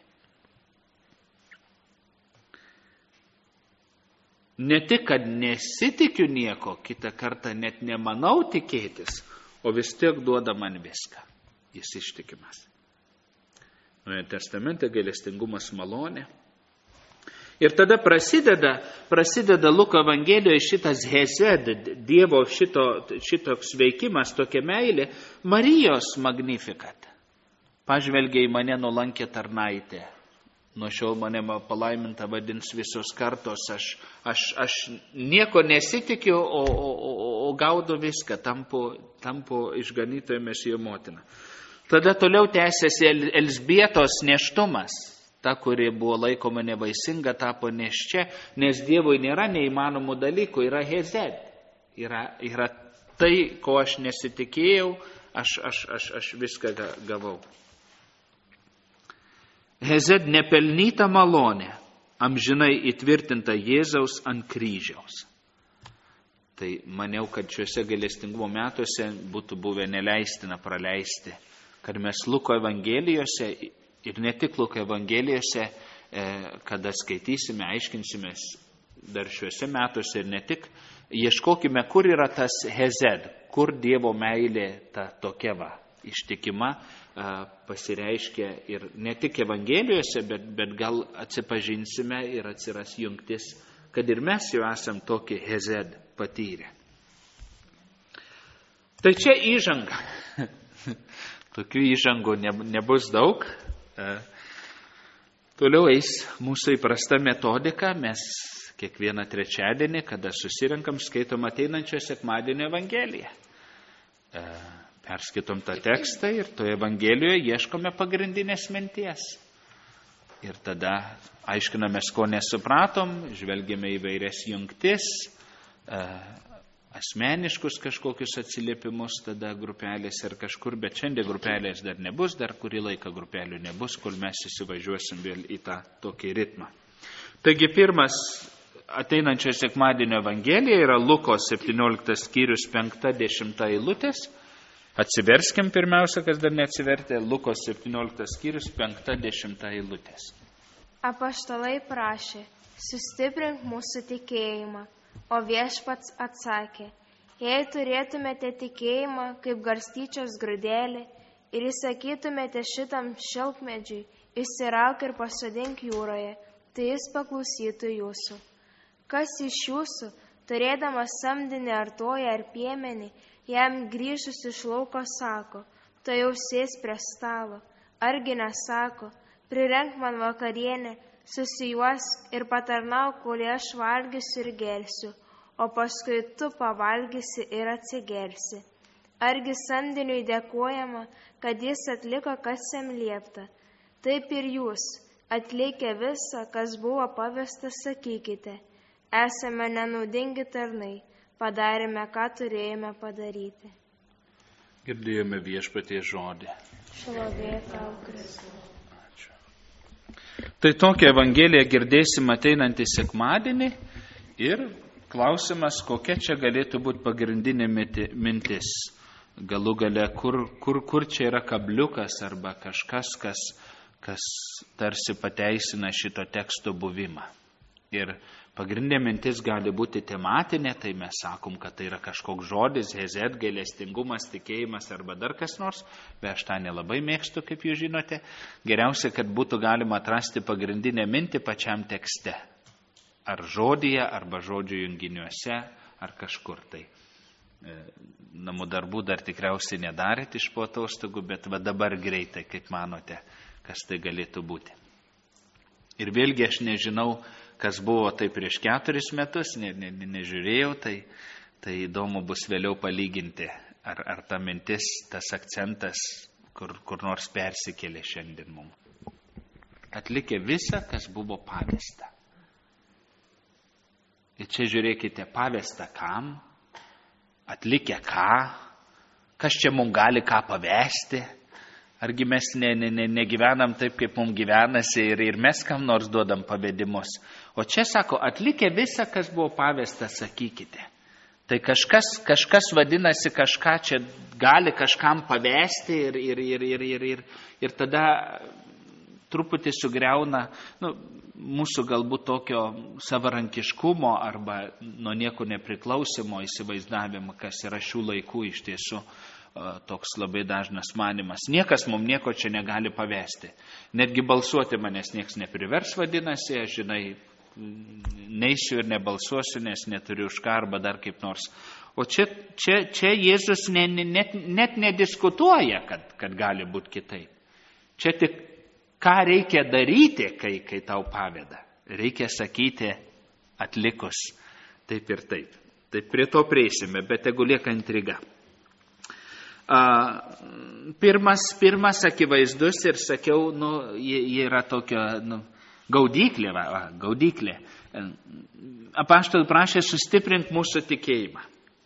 Speaker 1: Ne tik, kad nesitikiu nieko, kitą kartą net nemanau tikėtis, o vis tiek duoda man viską. Jis ištikimas. Naujojo testamente gailestingumas malonė. Ir tada prasideda, prasideda Luko Evangelijoje šitas hezed, Dievo šito, šitoks veikimas, tokia meilė, Marijos magnifikat. Pažvelgia į mane nuolankė tarnaitė. Nuo šiol mane palaiminta vadins visos kartos. Aš, aš, aš nieko nesitikiu, o, o, o, o gaudu viską, tampu, tampu išganytojo Mesijo motina. Tada toliau tęsiasi Elzbietos nėštumas. Ta, kuri buvo laikoma nevaisinga, tapo nėščia, nes Dievui nėra neįmanomų dalykų, yra hezed. Yra, yra tai, ko aš nesitikėjau, aš, aš, aš, aš viską gavau. Hezed nepelnyta malonė, amžinai įtvirtinta Jėzaus ant kryžiaus. Tai maniau, kad šiuose gailestingumo metuose būtų buvę neleistina praleisti, kad mes Luko Evangelijose ir ne tik Luko Evangelijose, kada skaitysime, aiškinsimės dar šiuose metuose ir ne tik, ieškokime, kur yra tas hezed, kur Dievo meilė ta tokia va, ištikima, pasireiškia ir ne tik Evangelijose, bet, bet gal atsipažinsime ir atsiras jungtis, kad ir mes jau esam tokį hezed patyrę. Tai čia įžanga. Tokių įžangų ne, nebus daug. Toliau eis mūsų įprasta metodika. Mes kiekvieną trečiadienį, kada susirinkam, skaitom ateinančio sekmadienio Evangeliją. Perskaitom tą tekstą ir toje Evangelijoje ieškome pagrindinės minties. Ir tada aiškinamės, ko nesupratom, žvelgiame įvairias jungtis, asmeniškus kažkokius atsiliepimus tada grupelės ir kažkur, bet šiandien grupelės dar nebus, dar kurį laiką grupelių nebus, kol mes įsivažiuosim vėl į tą tokį ritmą. Taigi pirmas ateinančio sekmadienio Evangelija yra Luko septynioliktas skyrius penkta dešimta eilutės. Atsiverskim pirmiausia, kas dar neatsivertė, Luko septynioliktas skyrius penkta dešimta eilutės.
Speaker 3: Apaštalai prašė, sustiprink mūsų tikėjimą, o viešpats atsakė, jei turėtumėte tikėjimą kaip garstyčios grūdelį ir įsakytumėte šitam šilkmedžiui, išsirauk ir pasodink jūroje, tai jis paklausytų jūsų. Kas iš jūsų, turėdamas samdinį ar toją ar piemenį, jam grįžus iš lauko sako, tu jau sės prie stalo, argi nesako, prirenk man vakarienę, susijuosk ir patarnauk, kol aš valgysiu ir gersiu, o paskui tu pavalgysi ir atsigersi. Argi samdiniui dėkojama, kad jis atliko, kas jam liepta. Taip ir jūs, atlikę visą, kas buvo pavesta, sakykite, esame nenaudingi tarnai, padarėme, ką turėjome padaryti.
Speaker 1: Girdėjome viešpaties žodį.
Speaker 3: Šlovė tau, Kristau.
Speaker 1: Tai tokią Evangeliją girdėsim ateinantį sekmadienį ir klausimas, kokia čia galėtų būti pagrindinė mintis. Galų gale, kur, kur, kur čia yra kabliukas arba kažkas, kas, kas tarsi pateisina šito teksto buvimą. Ir pagrindinė mintis gali būti tematinė, tai mes sakom, kad tai yra kažkoks žodis, hezet, gailestingumas, tikėjimas arba dar kas nors, bet aš tą nelabai mėgstu, kaip jūs žinote. Geriausia, kad būtų galima atrasti pagrindinę mintį pačiam tekste. Ar žodyje, arba žodžių junginiuose, ar kažkur tai. Namų darbų dar tikriausiai nedarėt iš po atostogų, bet va dabar greitai, kaip manote, kas tai galėtų būti. Ir vėlgi aš nežinau, kas buvo tai prieš keturis metus, ne, ne, ne, nežiūrėjau, tai, tai įdomu bus vėliau palyginti, ar, ar ta mintis, tas akcentas, kur, kur nors persikėlė šiandien mums. Atlikę visą, kas buvo pavesta. Ir čia žiūrėkite, pavesta kam, atlikę ką, kas čia mums gali ką pavesti. Argi mes ne, ne, ne, negyvenam taip, kaip mums gyvenasi ir, ir mes kam nors duodam pavedimus. O čia sako, atlikę visą, kas buvo pavesta, sakykite. Tai kažkas, kažkas vadinasi, kažką čia gali kažkam pavesti ir, ir, ir, ir, ir, ir, ir tada truputį sugriauna nu, mūsų galbūt tokio savarankiškumo arba nuo nieko nepriklausimo įsivaizdavimo, kas yra šių laikų iš tiesų toks labai dažnas manimas. Niekas mums nieko čia negali pavesti. Netgi balsuoti manęs nieks neprivers, vadinasi, aš žinai, neisiu ir nebalsuosiu, nes neturiu už ką arba dar kaip nors. O čia, čia, čia Jėzus ne, net, net nediskutuoja, kad, kad gali būti kitaip. Čia tik ką reikia daryti, kai, kai tau paveda. Reikia sakyti atlikus taip ir taip. Taip prie to prieisime, bet tegu lieka intriga. Pirmas, pirmas akivaizdus ir sakiau, nu, jie yra tokia nu, gaudyklė, va, va, gaudyklė. Apaštalai prašė sustiprink mūsų tikėjimą.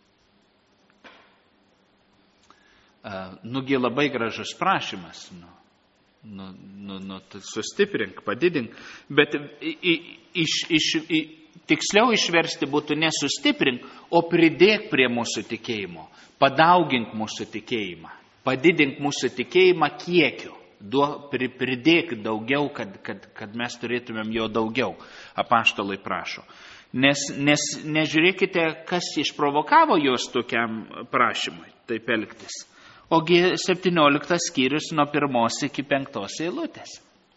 Speaker 1: Nugi labai gražus prašymas, nu, nu, nu, nu, sustiprink, padidink, bet iš, iš, tiksliau išversti būtų nesustiprink, o pridėk prie mūsų tikėjimo. Padaugink mūsų tikėjimą, padidink mūsų tikėjimą kiekiu, duo, pri, pridėk daugiau, kad, kad, kad mes turėtumėm jo daugiau, apaštalai prašo. Nes, nes nežiūrėkite, kas išprovokavo juos tokiam prašymui, taip elgtis. Ogi septynioliktas skyrius nuo pirmos iki penktos eilutės.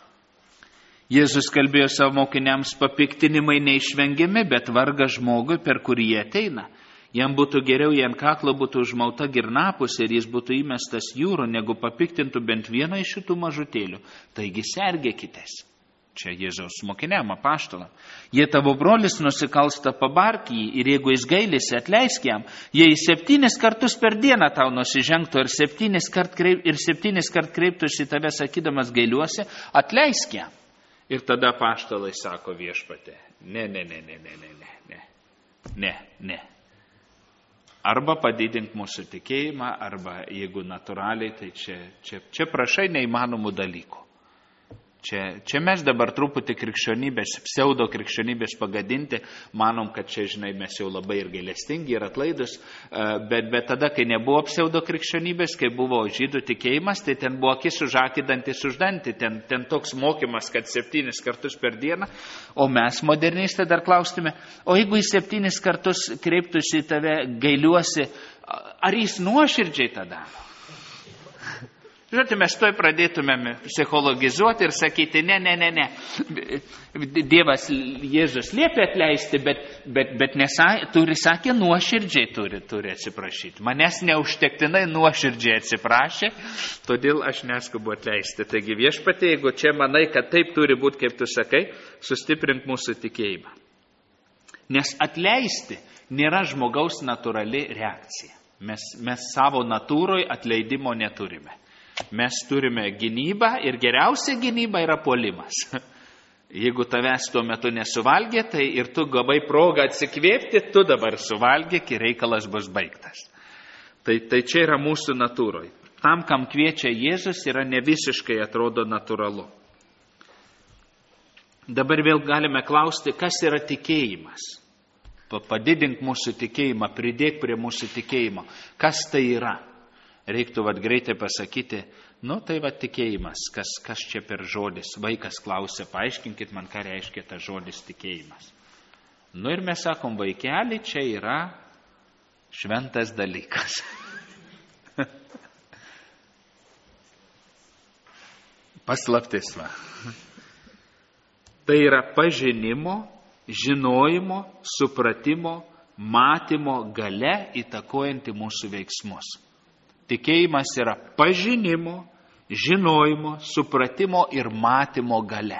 Speaker 1: Jėzus kalbėjo savo mokiniams, papiktinimai neišvengiami, bet vargas žmogui, per kurį jie ateina. Jam būtų geriau, jei ant kaklo būtų užmauta girnapusė ir jis būtų įmestas jūrų, negu papiktintų bent vieną iš šitų mažutėlių. Taigi sergėkitės. Čia Jėzaus mokiniam, apaštalam. Jei tavo brolis nusikalsta, pabark jį ir jeigu jis gailisi, atleisk jam. Jei septynis kartus per dieną tau nusižengtų ir septynis kart, kreip, ir septynis kart kreiptųsi tave sakydamas gailiuosi, atleisk jam. Ir tada apaštalai sako viešpatė, ne, ne, ne, ne, ne, ne, ne, ne, ne. Arba padidink mūsų tikėjimą, arba jeigu natūraliai, tai čia, čia, čia prašai neįmanomų dalykų. Čia, čia mes dabar truputį krikščionybės, pseudo krikščionybės pagadinti, manom, kad čia, žinai, mes jau labai ir gailestingi ir atlaidus, bet, bet tada, kai nebuvo pseudo krikščionybės, kai buvo žydų tikėjimas, tai ten buvo akis už akį, dantis už dantį, ten, ten toks mokymas, kad septynis kartus per dieną, o mes modernistai dar klaustume, o jeigu jis septynis kartus kreiptųsi į tave, gailiuosi, ar jis nuoširdžiai tą daro? Žinote, mes toj pradėtumėm psichologizuoti ir sakyti, ne, ne, ne, ne. Dievas, Jėzus liepė atleisti, bet, bet, bet nesa, turi, sakė, nuoširdžiai turi, turi atsiprašyti. Manęs neužtektinai nuoširdžiai atsiprašė, todėl aš neskubu atleisti. Taigi viešpatie, jeigu čia manai, kad taip turi būti, kaip tu sakai, sustiprink mūsų tikėjimą. Nes atleisti nėra žmogaus natūrali reakcija. Mes, mes savo natūroj atleidimo neturime. Mes turime gynybą ir geriausia gynyba yra puolimas. Jeigu tavęs tuo metu nesuvalgė, tai ir tu gavai progą atsikvėpti, tu dabar suvalgyk ir reikalas bus baigtas. Tai, tai čia yra mūsų natūroj. tam, kam kviečia Jėzus, yra ne visiškai atrodo natūralu. Dabar vėl galime klausti, kas yra tikėjimas. Padidink mūsų tikėjimą, pridėk prie mūsų tikėjimo. Kas tai yra? Reiktų vat greitai pasakyti, nu tai vat tikėjimas, kas, kas čia per žodis. Vaikas klausia, paaiškinkit man, ką reiškia tas žodis tikėjimas. Nu ir mes sakom, vaikeli, čia yra šventas dalykas. Paslaptis va. Tai yra pažinimo, žinojimo, supratimo, matymo galia įtakojanti mūsų veiksmus. Tikėjimas yra pažinimo, žinojimo, supratimo ir matymo galia.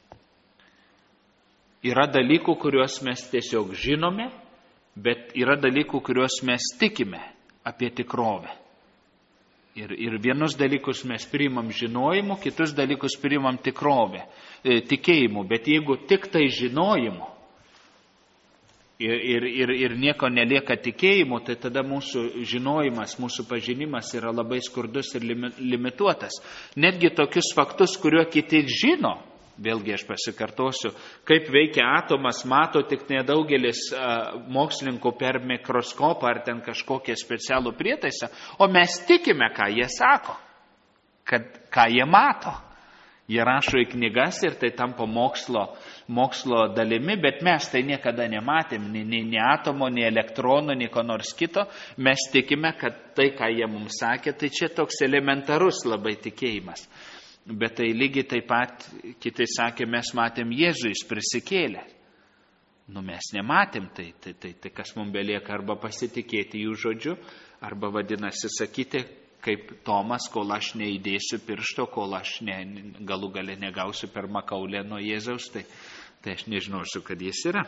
Speaker 1: Yra dalykų, kuriuos mes tiesiog žinome, bet yra dalykų, kuriuos mes tikime apie tikrovę. Ir, ir vienus dalykus mes priimam žinojimu, kitus dalykus priimam tikrovę, e, tikėjimu. Bet jeigu tik tai žinojimu ir, ir, ir, ir nieko nelieka tikėjimu, tai tada mūsų žinojimas, mūsų pažinimas yra labai skurdus ir limituotas. Netgi tokius faktus, kuriuo kiti žino, vėlgi aš pasikartosiu, kaip veikia atomas, mato tik nedaugelis uh, mokslininkų per mikroskopą ar ten kažkokią specialų prietaisą, o mes tikime, ką jie sako, kad, ką jie mato. Jie rašo į knygas ir tai tampa mokslo, mokslo dalimi, bet mes tai niekada nematėm, nei, nei, nei atomo, nei elektronų, nei ko nors kito. Mes tikime, kad tai, ką jie mums sakė, tai čia toks elementarus labai tikėjimas. Bet tai lygiai taip pat, kitai sakė, mes matėm Jėzų, jis prisikėlė. Nu mes nematėm, tai, tai, tai, tai kas mums belieka arba pasitikėti jų žodžiu, arba vadinasi sakyti, kaip Tomas, kol aš neįdėsiu piršto, kol aš ne, galų gale negausiu per makaulę nuo Jėzaus, tai, tai aš nežinosiu, kad jis yra.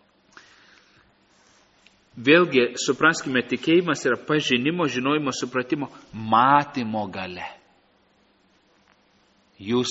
Speaker 1: Vėlgi, supraskime, tikėjimas yra pažinimo, žinojimo, supratimo, matymo galia. Jūs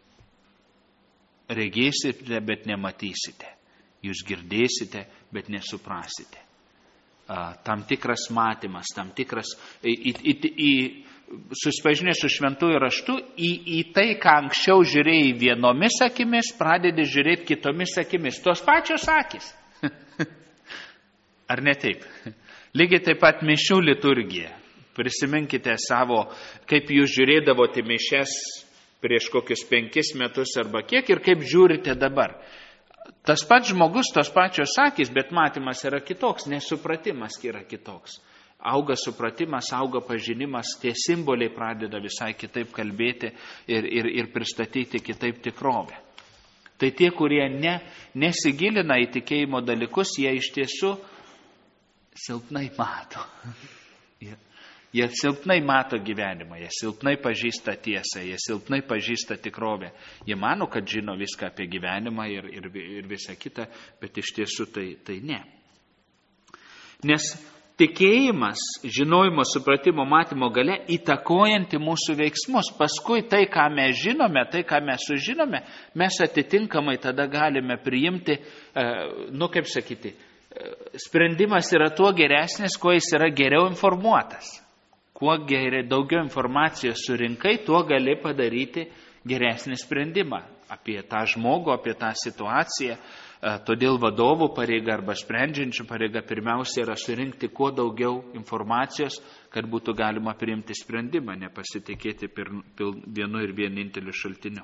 Speaker 1: regėsite, bet nematysite. Jūs girdėsite, bet nesuprasite. Tam tikras matymas, tam tikras, į, į, į, susipažinę su šventųjų raštu, į, į tai, ką anksčiau žiūrėjai vienomis akimis, pradedi žiūrėti kitomis akimis. Tos pačios akis. Ar ne taip? Lygiai taip pat mišių liturgija. Prisiminkite savo, kaip jūs žiūrėdavote mišes prieš kokius penkis metus arba kiek ir kaip žiūrite dabar. Tas pats žmogus, tos pačios akys, bet matymas yra kitoks, nesupratimas yra kitoks. Auga supratimas, auga pažinimas, tie simboliai pradeda visai kitaip kalbėti ir, ir, ir pristatyti kitaip tikrovę. Tai tie, kurie ne, nesigilina į tikėjimo dalykus, jie iš tiesų silpnai mato. Jie, jie silpnai mato gyvenimą, jie silpnai pažįsta tiesą, jie silpnai pažįsta tikrovę. Jie mano, kad žino viską apie gyvenimą ir, ir, ir visą kitą, bet iš tiesų tai, tai ne. Nes tikėjimas, žinojimo, supratimo, matymo galia įtakojanti mūsų veiksmus. Paskui tai, ką mes žinome, tai, ką mes sužinome, mes atitinkamai tada galime priimti, nu kaip sakyti, sprendimas yra tuo geresnis, kuo jis yra geriau informuotas. Kuo geriau, daugiau informacijos surinkai, tuo gali padaryti geresnį sprendimą apie tą žmogų, apie tą situaciją. Todėl vadovų pareiga arba sprendžiančių pareiga pirmiausia yra surinkti kuo daugiau informacijos, kad būtų galima priimti sprendimą, nepasitikėti vienu ir vieninteliu šaltiniu.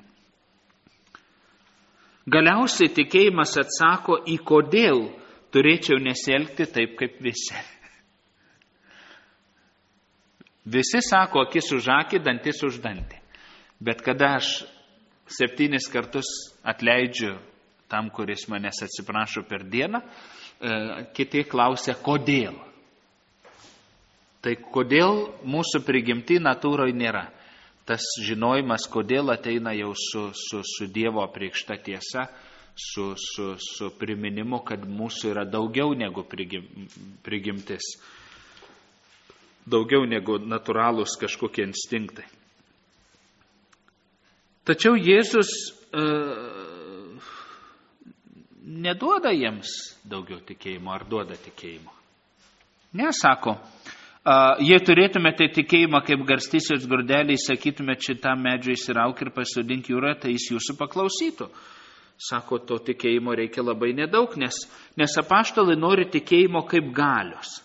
Speaker 1: Galiausiai tikėjimas atsako į kodėl turėčiau nesielgti taip kaip visi. Visi sako akis už akį, dantis už dantį. Bet kada aš septynis kartus atleidžiu tam, kuris manęs atsiprašo per dieną, kiti klausia, kodėl. Tai kodėl mūsų prigimti natūroje nėra. Tas žinojimas, kodėl ateina jau su, su, su Dievo apreikšta tiesa, su, su, su priminimu, kad mūsų yra daugiau negu prigim, prigimtis. Daugiau negu natūralūs kažkokie instinktai. Tačiau Jėzus e, neduoda jiems daugiau tikėjimo ar duoda tikėjimo. Ne, sako, Jei turėtumėte tikėjimą kaip garstyčios grūdeliai, sakytumėte šitam medžiui įsirauk ir pasodink jūrą, tai jis jūsų paklausytų. Sako, to tikėjimo reikia labai nedaug, nes, nes apaštalai nori tikėjimo kaip galios.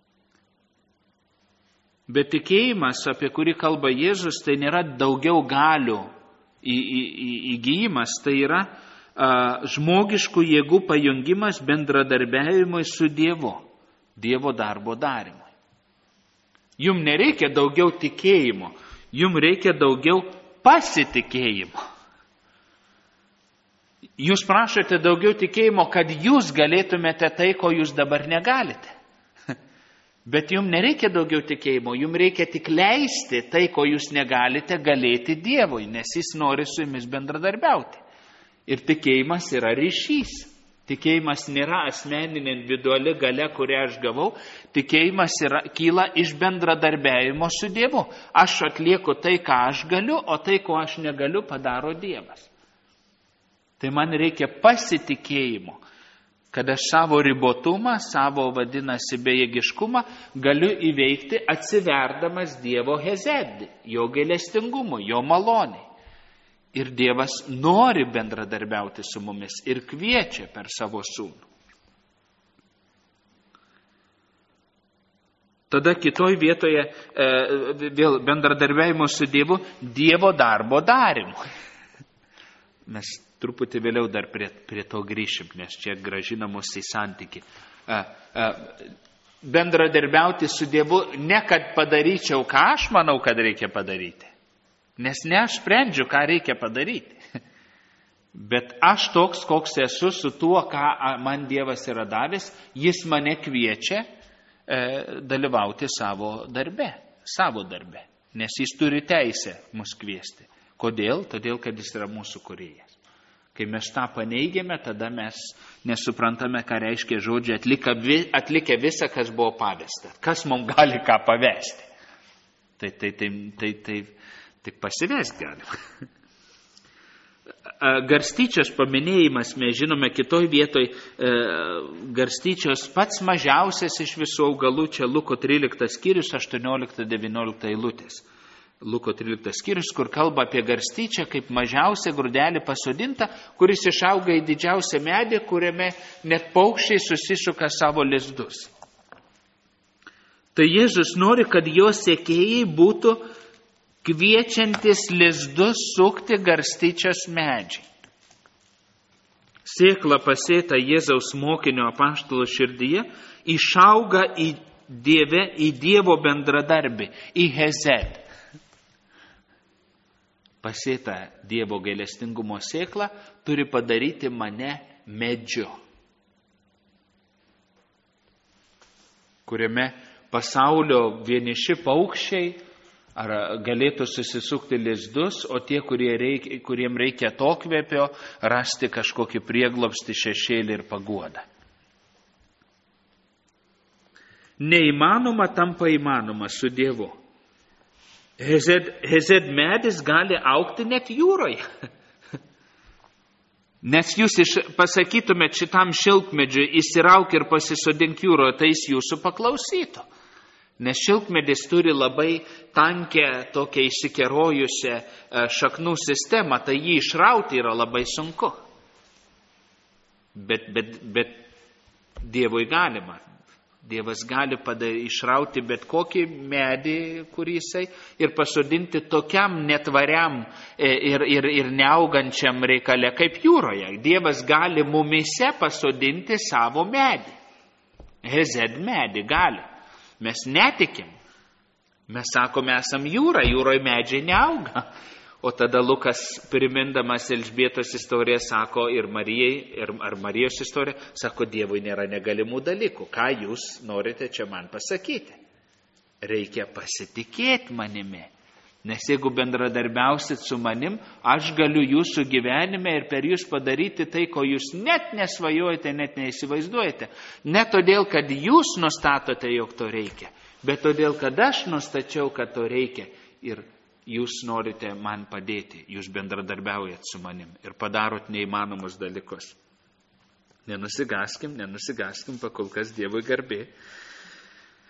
Speaker 1: Bet tikėjimas, apie kurį kalba Jėzus, tai nėra daugiau galių į, į, į, įgyjimas, tai yra a, žmogiškų jėgų pajungimas bendradarbiavimui su Dievu, Dievo darbo darimui. Jums nereikia daugiau tikėjimo, jums reikia daugiau pasitikėjimo. Jūs prašote daugiau tikėjimo, kad jūs galėtumėte tai, ko jūs dabar negalite. Bet jums nereikia daugiau tikėjimo, jums reikia tik leisti tai, ko jūs negalite, galėti Dievui, nes jis nori su jumis bendradarbiauti. Ir tikėjimas yra ryšys. Tikėjimas nėra asmeninė individuali galia, kurią aš gavau. Tikėjimas yra, kyla iš bendradarbiavimo su Dievu. Aš atlieku tai, ką aš galiu, o tai, ko aš negaliu, padaro Dievas. Tai man reikia pasitikėjimo, kad aš savo ribotumą, savo vadinasi bejėgiškumą galiu įveikti atsiverdamas Dievo hezed, jo gailestingumu, jo maloniai. Ir Dievas nori bendradarbiauti su mumis ir kviečia per savo sūnų. Tada kitoj vietoje e, vėl bendradarbiavimo su Dievu, Dievo darbo darimu. Mes truputį vėliau dar prie, prie to grįšim, nes čia grąžina mus į santykį. E, e, bendradarbiauti su Dievu ne kad padaryčiau, ką aš manau, kad reikia padaryti. Nes ne aš sprendžiu, ką reikia padaryti. Bet aš toks, koks esu su tuo, ką man Dievas yra davęs, jis mane kviečia e, dalyvauti savo darbe, savo darbe. Nes jis turi teisę mus kviesti. Kodėl? Todėl, kad jis yra mūsų kūrėjas. Kai mes tą paneigiame, tada mes nesuprantame, ką reiškia žodžiai atlikę, atlikę visą, kas buvo pavesta. Kas mums gali ką pavesti. Tai, tai, tai, tai, tai tik pasivesti galima. Garstyčios paminėjimas, mes žinome, kitoj vietoj garstyčios pats mažiausias iš visų augalų, čia Luko tryliktas skyrius, aštuoniolikta devyniolika eilutės. Luko tryliktas skyrius, kur kalba apie garstyčią kaip mažiausią grūdelį pasodintą, kuris išauga į didžiausią medį, kuriame net paukščiai susisuka savo lizdus. Tai Jėzus nori, kad jo sekėjai būtų kviečiantis lizdus sukti garstyčios medžiai. Sėkla pasėta Jėzaus mokinio apaštalo širdyje išauga į, dieve, į Dievo bendradarbį, į hezed. Pasėta Dievo gailestingumo sėkla turi padaryti mane medžiu, kuriame pasaulio vieniši paukščiai ar galėtų susisukti lizdus, o tie, kurie reikia, kuriem reikia atokvėpio, rasti kažkokį prieglobstį, šešėlį ir paguodą. Neįmanoma tampa įmanoma su Dievu. Hezed, hezed medis gali augti net jūroje. Nes jūs iš, pasakytumėt šitam šilkmedžiui, įsirauk ir pasisodink jūroje, tai jis jūsų paklausytų. Nes šilkmedis turi labai tankę, tokią išsikerojusią šaknų sistemą, tai jį išrauti yra labai sunku. Bet, bet, bet Dievui galima. Dievas gali padary, išrauti bet kokį medį, kurį jisai, ir pasodinti tokiam netvariam ir, ir, ir neaugančiam reikale kaip jūroje. Dievas gali mumise pasodinti savo medį. Hezed medį gali. Mes netikim. Mes sakome, esam jūra, jūroje medžiai neauga. O tada Lukas, primindamas Elžbietos istoriją, sako ir Marijai, ir, ar Marijos istoriją, sako, Dievui nėra negalimų dalykų. Ką jūs norite čia man pasakyti? Reikia pasitikėti manimi. Nes jeigu bendradarbiausit su manim, aš galiu jūsų gyvenime ir per jūs padaryti tai, ko jūs net nesvajojate, net neįsivaizduojate. Ne todėl, kad jūs nustatote, jog to reikia, bet todėl, kad aš nustačiau, kad to reikia ir jūs norite man padėti, jūs bendradarbiaujat su manim ir padarot neįmanomus dalykus. Nenusigaskim, nenusigaskim, pakol kas Dievui garbė.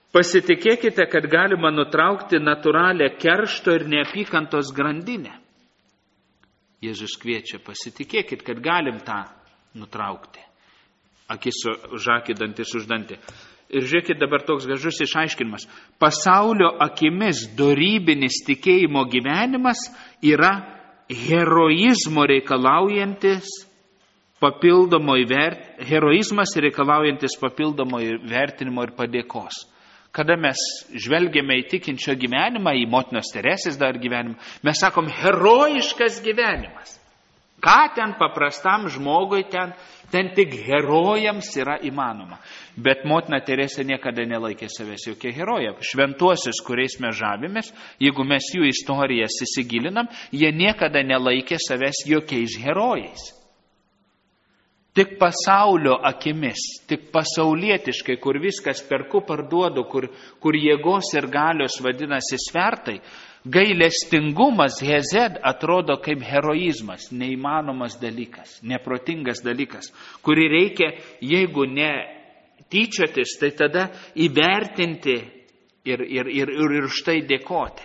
Speaker 1: Pasitikėkite, kad galima nutraukti natūralią keršto ir neapykantos grandinę. Jėzus kviečia, pasitikėkit, kad galim tą nutraukti. Akis už akį, dantis už dantį. Ir žiūrėkit dabar toks gražus išaiškinimas. Pasaulio akimis dorybinis tikėjimo gyvenimas yra heroizmo reikalaujantis papildomo įvert, heroizmas reikalaujantis papildomo įvertinimo ir padėkos. Kada mes žvelgiame į tikinčio gyvenimą, į motinos Teresės dar gyvenimą, mes sakom herojiškas gyvenimas. Ką ten paprastam žmogui, ten, ten tik herojams yra įmanoma. Bet motina Teresė niekada nelaikė savęs jokia heroja. Šventuosius, kuriais mes žavimės, jeigu mes jų istorijas įsigilinam, jie niekada nelaikė savęs jokiais herojais. Tik pasaulio akimis, tik pasaulietiškai, kur viskas perku parduodu, kur, kur jėgos ir galios vadinasi svertai, gailestingumas hezed atrodo kaip heroizmas, neįmanomas dalykas, neprotingas dalykas, kurį reikia, jeigu ne tyčiotis, tai tada įvertinti ir, ir, ir, ir, ir štai dėkoti.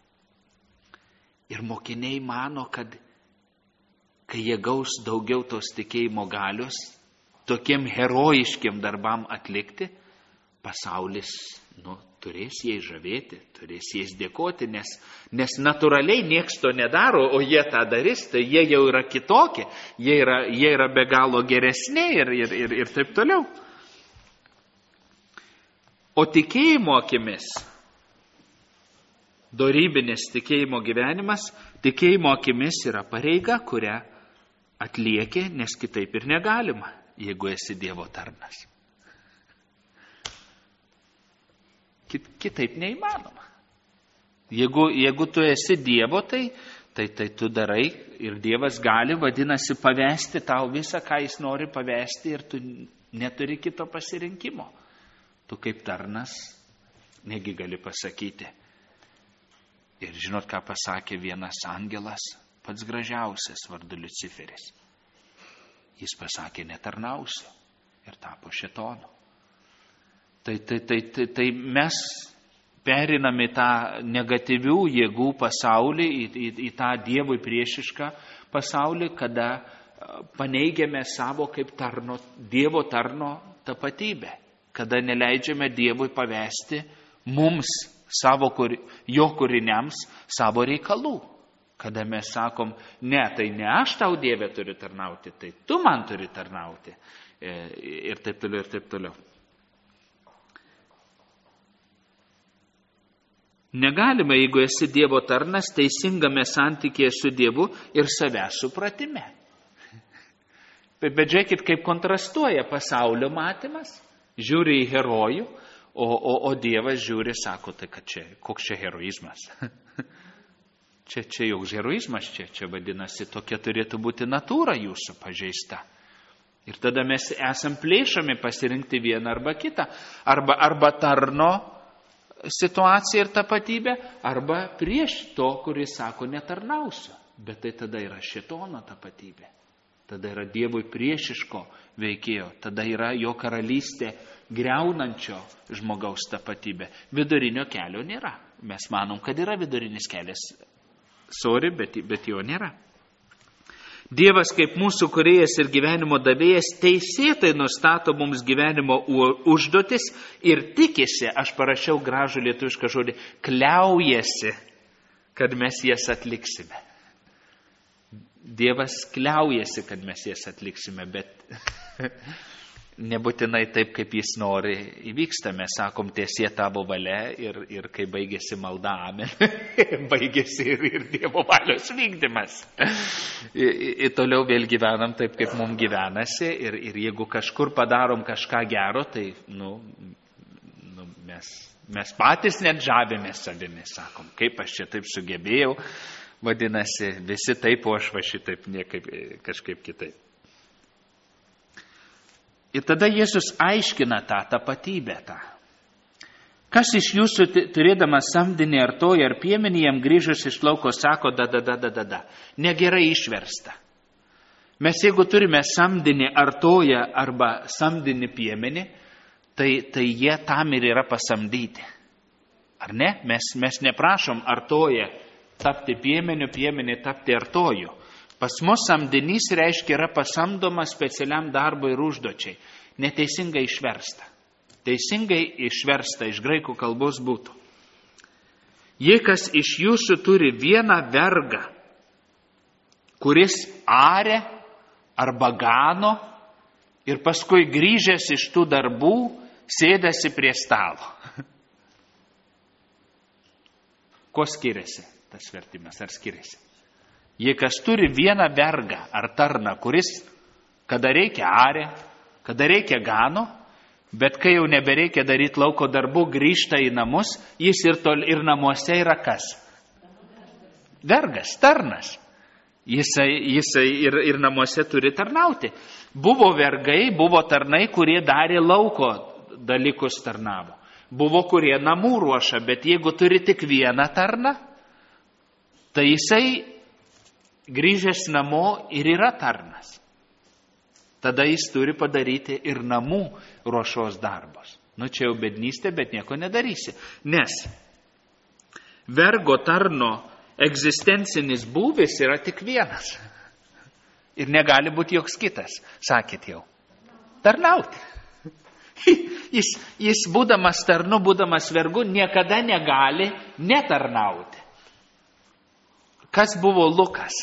Speaker 1: Ir mokiniai mano, kad kai jie gaus daugiau tos tikėjimo galios, tokiem herojiškiem darbam atlikti, pasaulis nu, turės jais žavėti, turės jais dėkoti, nes, nes natūraliai nieks to nedaro, o jie tą darys, tai jie jau yra kitokie, jie yra, jie yra be galo geresni ir, ir, ir, ir taip toliau. O tikėjimo akimis, dorybinis tikėjimo gyvenimas, tikėjimo akimis yra pareiga, kurią atlieki, nes kitaip ir negalima, jeigu esi Dievo tarnas. Kit, kitaip neįmanoma. Jeigu, jeigu tu esi Dievo, tai, tai, tai tu darai ir Dievas gali, vadinasi, pavesti tau visą, ką jis nori pavesti ir tu neturi kito pasirinkimo. Tu kaip tarnas negi gali pasakyti. Ir žinot, ką pasakė vienas angelas, pats gražiausias vardu Liuciferis. Jis pasakė, netarnausiu ir tapo šėtonu. Tai, tai, tai, tai, tai mes periname tą negatyvių jėgų pasaulį, į, į, į tą Dievui priešišką pasaulį, kada paneigiame savo kaip tarno, Dievo tarno tapatybę, kada neleidžiame Dievui pavesti mums, savo, jo kūriniams, savo reikalų. Kada mes sakom, ne, tai ne aš tau Dieve turiu tarnauti, tai tu man turi tarnauti. Ir taip toliau, ir taip toliau. Negalime, jeigu esi Dievo tarnas, teisingame santykėje su Dievu ir savęs supratime. Bet žiūrėkit, kaip kontrastuoja pasaulio matymas, žiūri į herojų, o, o, o Dievas žiūri, sako, tai kad čia, koks čia heroizmas. Čia, čia joks heroizmas, čia, čia vadinasi, tokia turėtų būti natūra jūsų pažeista. Ir tada mes esam plėšami pasirinkti vieną arba kitą. Arba, arba tarno situaciją ir tapatybę, arba prieš to, kuris sako, netarnausiu. Bet tai tada yra šėtono tapatybė. Tada yra Dievui priešiško veikėjo. Tada yra jo karalystė griaunančio žmogaus tapatybė. Vidurinio kelio nėra. Mes manom, kad yra vidurinis kelias. Sorry, bet, bet jo nėra. Dievas kaip mūsų kūrėjas ir gyvenimo davėjas teisėtai nustato mums gyvenimo užduotis ir tikisi, aš parašiau gražų lietuvišką žodį, kliaujasi, kad mes jas atliksime. Dievas kliaujasi, kad mes jas atliksime, bet nebūtinai taip, kaip jis nori įvyksta. Mes sakom, tiesie tavo valia ir, ir kai baigėsi malda, amen, baigėsi ir, ir Dievo valios vykdymas. Ir, ir toliau vėl gyvenam taip, kaip mums gyvenasi ir, ir jeigu kažkur padarom kažką gero, tai nu, nu, mes, mes patys net žavimės savimi, sakom, kaip aš čia taip sugebėjau, vadinasi, visi taip, o aš va šitaip niekaip, kažkaip kitaip. Ir tada Jėzus aiškina tą tapatybę tą. Kas iš jūsų turėdamas samdinį ar toją ar piemenį jam grįžus iš lauko sako da da da da da da. Negerai išversta. Mes jeigu turime samdinį ar toją arba samdinį piemenį, tai, tai jie tam ir yra pasamdyti. Ar ne? Mes, mes neprašom artoje tapti piemeniu, piemenį tapti artoju. Pas mus samdinys reiškia yra pasamdomas specialiam darbui ir užduočiai. Neteisingai išversta. Teisingai išversta iš graikų kalbos būtų: jei kas iš jūsų turi vieną vergą, kuris aria arba gano ir paskui grįžęs iš tų darbų sėdasi prie stalo. Ko skiriasi tas vertimas, ar skiriasi? Jei kas turi vieną vergą ar tarną, kuris kada reikia aria, kada reikia gano, bet kai jau nebereikia daryti lauko darbų, grįžta į namus, jis ir, tol, ir namuose yra kas? Vergas, tarnas. Jisai, jisai ir, ir namuose turi tarnauti. Buvo vergai, buvo tarnai, kurie darė lauko dalykus tarnavo. Buvo kurie namų ruoša, bet jeigu turi tik vieną tarną, tai jisai grįžęs namo ir yra tarnas. Tada jis turi padaryti ir namų ruošos darbus. Nu čia jau bednystė, bet nieko nedarysi. Nes vergo tarno egzistencinis būvis yra tik vienas. Ir negali būti joks kitas, sakėt jau. Tarnauti. Jis, jis būdamas tarnu, būdamas vergu, niekada negali netarnauti. Kas buvo Lukas?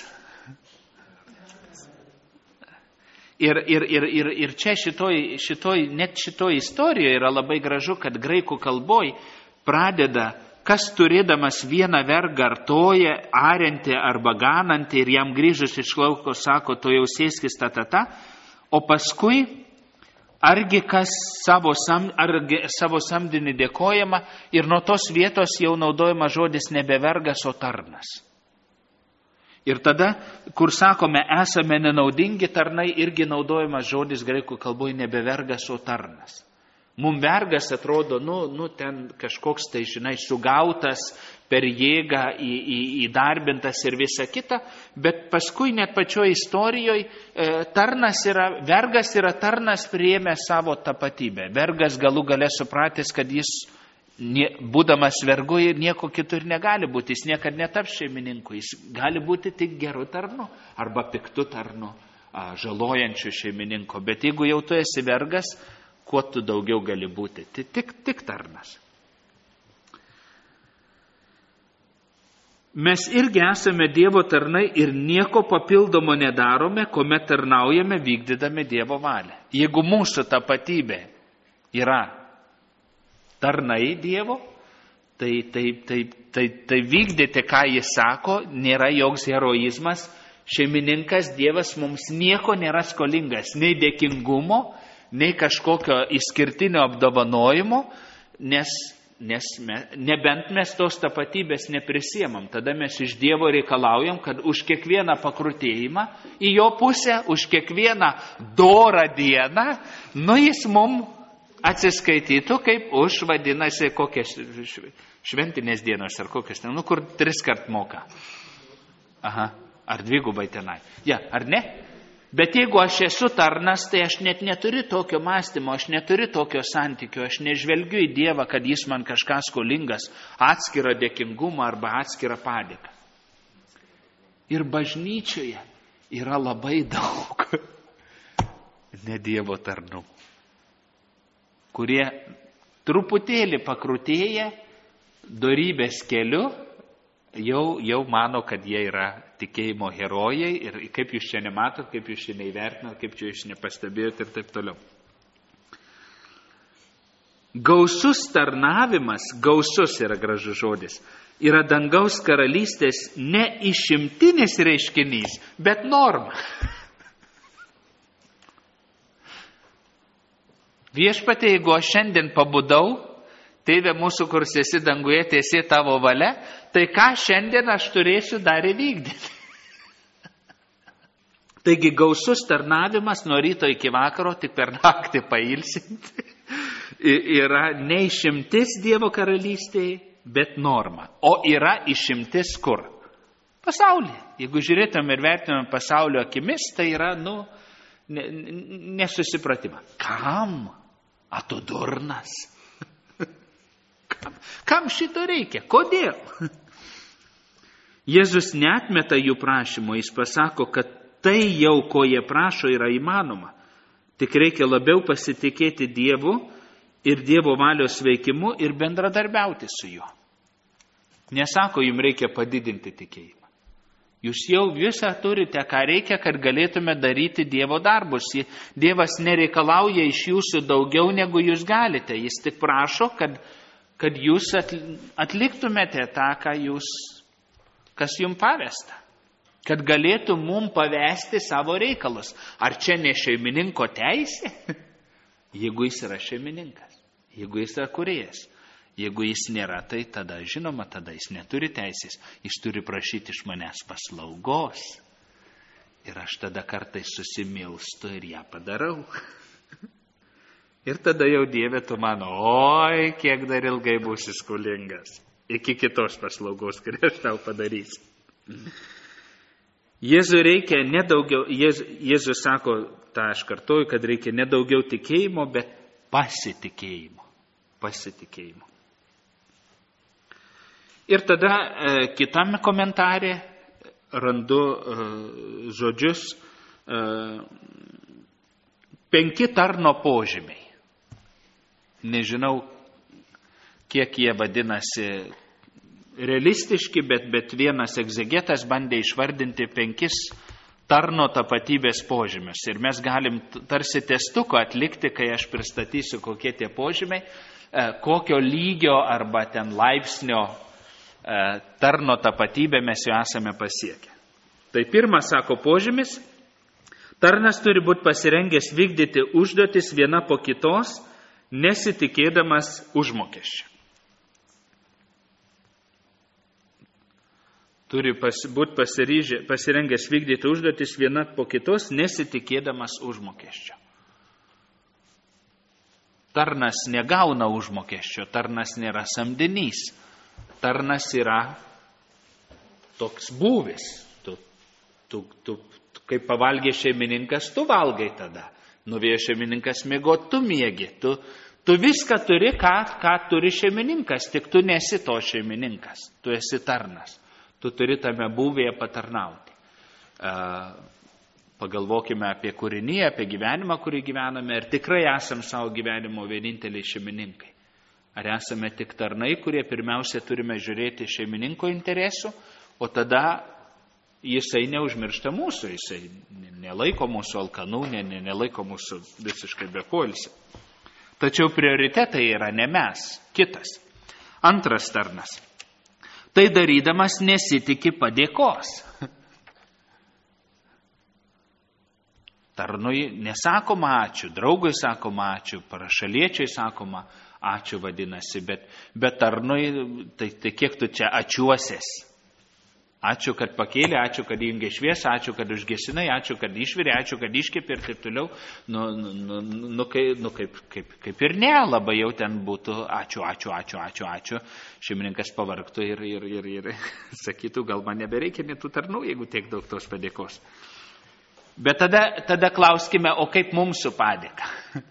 Speaker 1: Ir, ir, ir, ir, ir čia šitoj, šitoj, net šitoj istorijoje yra labai gražu, kad graikų kalboj pradeda, kas turėdamas vieną vergą artoja, ariantį arba ganantį ir jam grįžus iš lauko sako, to jau sėskis ta, ta, ta, o paskui argi kas savo, sam, argi savo samdinį dėkojama ir nuo tos vietos jau naudojama žodis nebe vergas, o tarnas. Ir tada, kur sakome, esame nenaudingi tarnai, irgi naudojamas žodis graikų kalboje nebe vergas, o tarnas. Mums vergas atrodo, nu, nu ten kažkoks tai, žinai, sugautas per jėgą, į, į, įdarbintas ir visa kita, bet paskui net pačioje istorijoje e, tarnas yra, vergas yra tarnas priėmęs savo tapatybę. Vergas galų gale supratęs, kad jis Nie, būdamas vergu ir nieko kitur negali būti, jis niekad netaps šeimininku, jis gali būti tik geru tarnu arba piktu tarnu, a, žalojančiu šeimininku, bet jeigu jau tu esi vergas, kuo tu daugiau gali būti, tai tik, tik tarnas. Mes irgi esame Dievo tarnai ir nieko papildomo nedarome, kuomet tarnaujame vykdydami Dievo valią. Jeigu mūsų tapatybė yra tarnai Dievo, tai, tai, tai, tai, tai vykdyti, ką jis sako, nėra joks heroizmas. Šeimininkas Dievas mums nieko nėra skolingas, nei dėkingumo, nei kažkokio išskirtinio apdovanojimo, nes, nes me, nebent mes tos tapatybės neprisiemam. Tada mes iš Dievo reikalaujam, kad už kiekvieną pakrutėjimą į jo pusę, už kiekvieną dorą dieną, nu jis mums atsiskaitytų, kaip už, vadinasi, kokias šventinės dienos ar kokias, nu, kur tris kart moka. Aha, ar dvigubai tenai. Ja, ar ne? Bet jeigu aš esu tarnas, tai aš net neturiu tokio mąstymo, aš neturiu tokio santykio, aš nežvelgiu į Dievą, kad jis man kažką skolingas, atskirą dėkingumą arba atskirą padėką. Ir bažnyčioje yra labai daug ne Dievo tarnų, kurie truputėlį pakrutėję dorybės keliu, jau, jau mano, kad jie yra tikėjimo herojai ir kaip jūs čia nematot, kaip jūs čia neįvertinat, kaip čia jūs nepastebėjot ir taip toliau. Gausus tarnavimas, gausus yra gražus žodis, yra dangaus karalystės ne išimtinis reiškinys, bet norma. Viešpatie, jeigu aš šiandien pabudau, Tėve mūsų, kur esi danguje, teisė tavo valia, tai ką šiandien aš turėsiu dar įvykdyti? Taigi gausus tarnavimas nuo ryto iki vakaro, tik per naktį pailsinti, yra ne išimtis Dievo karalystėje, bet norma. O yra išimtis kur? Pasaulyje. Jeigu žiūrėtum ir vertinam pasaulio akimis, tai yra, nu, nesusipratimą. Kam? A tu durnas? Kam, kam šito reikia? Kodėl? Jėzus neatmeta jų prašymo, jis pasako, kad tai jau, ko jie prašo, yra įmanoma. Tik reikia labiau pasitikėti Dievu ir Dievo valios veikimu ir bendradarbiauti su juo. Nesako, jums reikia padidinti tikėjimą. Jūs jau visą turite, ką reikia, kad galėtume daryti Dievo darbus. Dievas nereikalauja iš jūsų daugiau, negu jūs galite. Jis tik prašo, kad, kad jūs atliktumėte tą, ką jūs, kas jums pavesta. Kad galėtų mum pavesti savo reikalus. Ar čia ne šeimininko teisė? Jeigu jis yra šeimininkas, jeigu jis yra kūrėjas. Jeigu jis nėra, tai tada, žinoma, tada jis neturi teisės. Jis turi prašyti iš manęs paslaugos. Ir aš tada kartais susimilstu ir ją padarau. Ir tada jau Dieve, tu mano, oi, kiek dar ilgai būsi skolingas. Iki kitos paslaugos, kurią aš tau padarysiu. Jėzui reikia nedaugiau, Jėzus, Jėzus sako, tą aš kartoju, kad reikia nedaugiau tikėjimo, bet pasitikėjimo. Pasitikėjimo. Ir tada e, kitame komentare randu e, žodžius e, penki tarno požymiai. Nežinau, kiek jie vadinasi realistiški, bet, bet vienas egzegetas bandė išvardinti penkis tarno tapatybės požymius. Ir mes galim tarsi testuko atlikti, kai aš pristatysiu, kokie tie požymiai, e, kokio lygio arba ten laipsnio tarno tapatybę mes jau esame pasiekę. Tai pirmas, sako požymis, tarnas turi būti pasirengęs vykdyti užduotis viena po kitos, nesitikėdamas užmokesčio. Turi pas, būti pasiryžę, pasirengęs vykdyti užduotis viena po kitos, nesitikėdamas užmokesčio. Tarnas negauna užmokesčio, tarnas nėra samdinys. Tarnas yra toks būvis. Tu, tu, tu, kaip pavalgė šeimininkas, tu valgai tada. Nuvėjo šeimininkas miegot, tu miegi. Tu, tu viską turi, ką, ką turi šeimininkas, tik tu nesi to šeimininkas. Tu esi tarnas. Tu turi tame būvėje patarnauti. Uh, pagalvokime apie kūriniją, apie gyvenimą, kurį gyvename. Ir tikrai esam savo gyvenimo vieninteliai šeimininkai. Ar esame tik tarnai, kurie pirmiausia turime žiūrėti šeimininko interesų, o tada jisai neužmiršta mūsų, jisai nelaiko mūsų alkanų, ne, ne, nelaiko mūsų visiškai be poilsio. Tačiau prioritetai yra ne mes, kitas. Antras tarnas. Tai darydamas nesitiki padėkos. Tarnui nesakoma ačiū, draugui sakoma ačiū, parašaliečiai sakoma ačiū vadinasi, bet, bet tarnui, tai, tai kiek tu čia ačiuosies. Ačiū, kad pakėlė, ačiū, kad įjungė šviesą, ačiū, kad užgesinai, ačiū, kad išvirė, ačiū, kad iškėpė ir taip toliau. Nu, nu, nu, kaip, nu kaip, kaip, kaip ir ne, labai jau ten būtų ačiū, ačiū, ačiū, ačiū, ačiū. Šeimininkas pavargtų ir, ir, ir, ir sakytų, gal man nebereikia net tų tarnų, jeigu tiek daug tos padėkos. Bet tada, tada klauskime, o kaip mums su padėka?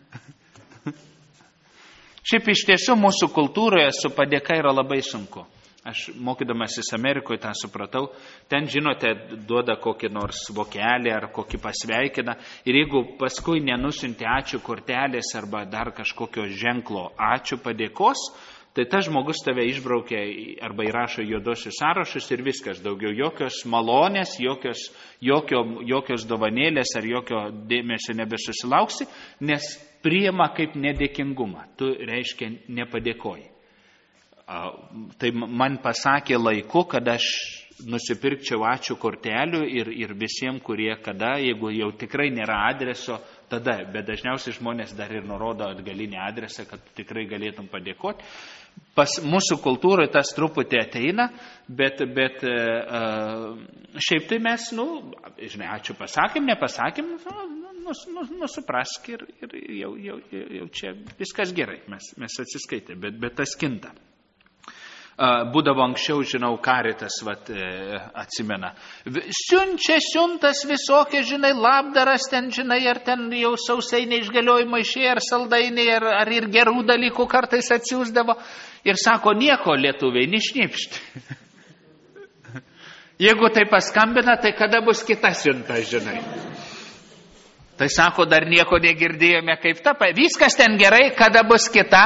Speaker 1: Šiaip iš tiesų mūsų kultūroje su padėka yra labai sunku. Aš mokydamasis Amerikoje tą supratau. Ten, žinote, duoda kokį nors vokelį ar kokį pasveikina. Ir jeigu paskui nenusinti ačiū kortelės arba dar kažkokio ženklo ačiū padėkos, tai tas žmogus tave išbraukia arba įrašo juodosius sąrašus ir viskas. Daugiau jokios malonės, jokios, jokio, jokios dovanėlės ar jokio dėmesio nebesusilauksi, nes priima kaip nedėkingumą. Tu, reiškia, nepadėkoji. Tai man pasakė laiku, kad aš nusipirkčiau ačiū kortelių ir, ir visiems, kurie kada, jeigu jau tikrai nėra adreso, tada, bet dažniausiai žmonės dar ir nurodo atgalinį adresą, kad tikrai galėtum padėkoti. Pas mūsų kultūroje tas truputį ateina, bet, bet uh, šiaip tai mes, nu, žinai, ačiū pasakėm, nepasakėm, nu, nu, nu suprask ir, ir jau, jau, jau čia viskas gerai, mes, mes atsiskaitė, bet, bet tas kinta. būdavo anksčiau, žinau, Karitas, vat, atsimena. Siunčia siuntas visokie, žinai, labdaras ten, žinai, ar ten jau sausainiai išgaliojimai išėję, ar saldainiai, ar, ar ir gerų dalykų kartais atsiųsdavo. Ir sako, nieko lietuviai, nišnipšti. Jeigu tai paskambina, tai kada bus kita siunta, žinai. Tai sako, dar nieko negirdėjome kaip ta, viskas ten gerai, kada bus kita.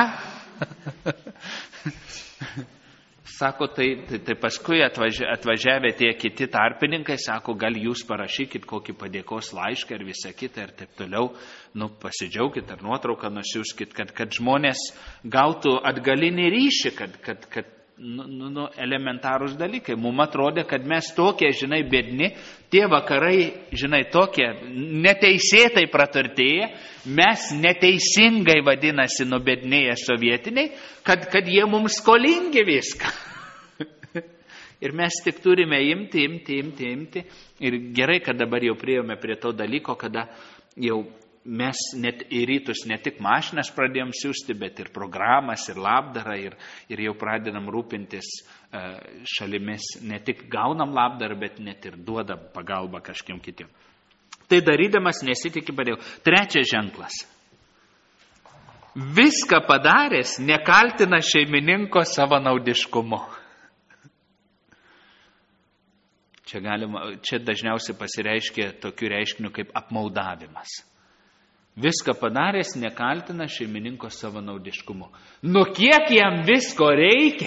Speaker 1: Sako, tai, tai, tai paskui atvažia, atvažiavę tie kiti tarpininkai, sako, gal jūs parašykit kokį padėkos laišką ir visą kitą ir taip toliau, nu, pasidžiaukit ar nuotrauką nusiųskit, kad, kad žmonės gautų atgalinį ryšį, kad, kad, kad nu, nu, elementarūs dalykai. Mums atrodė, kad mes tokie, žinai, bėdni, tie vakarai, žinai, tokie neteisėtai praturtėję, mes neteisingai vadinasi nubėdnėję sovietiniai, kad, kad jie mums skolingi viską. Ir mes tik turime imti, imti, imti, imti. Ir gerai, kad dabar jau priėjome prie to dalyko, kada jau mes net į rytus ne tik mašinas pradėjom siūsti, bet ir programas, ir labdarą, ir, ir jau pradedam rūpintis šalimis. Ne tik gaunam labdarą, bet net ir duodam pagalbą kažkiem kitiem. Tai darydamas nesitikį padėjau. Trečias ženklas. Viską padaręs nekaltina šeimininko savanaudiškumu. Čia, galima, čia dažniausiai pasireiškia tokiu reiškiniu kaip apmaudavimas. Viską padaręs nekaltina šeimininko savanaudiškumu. Nu kiek jam visko reikia?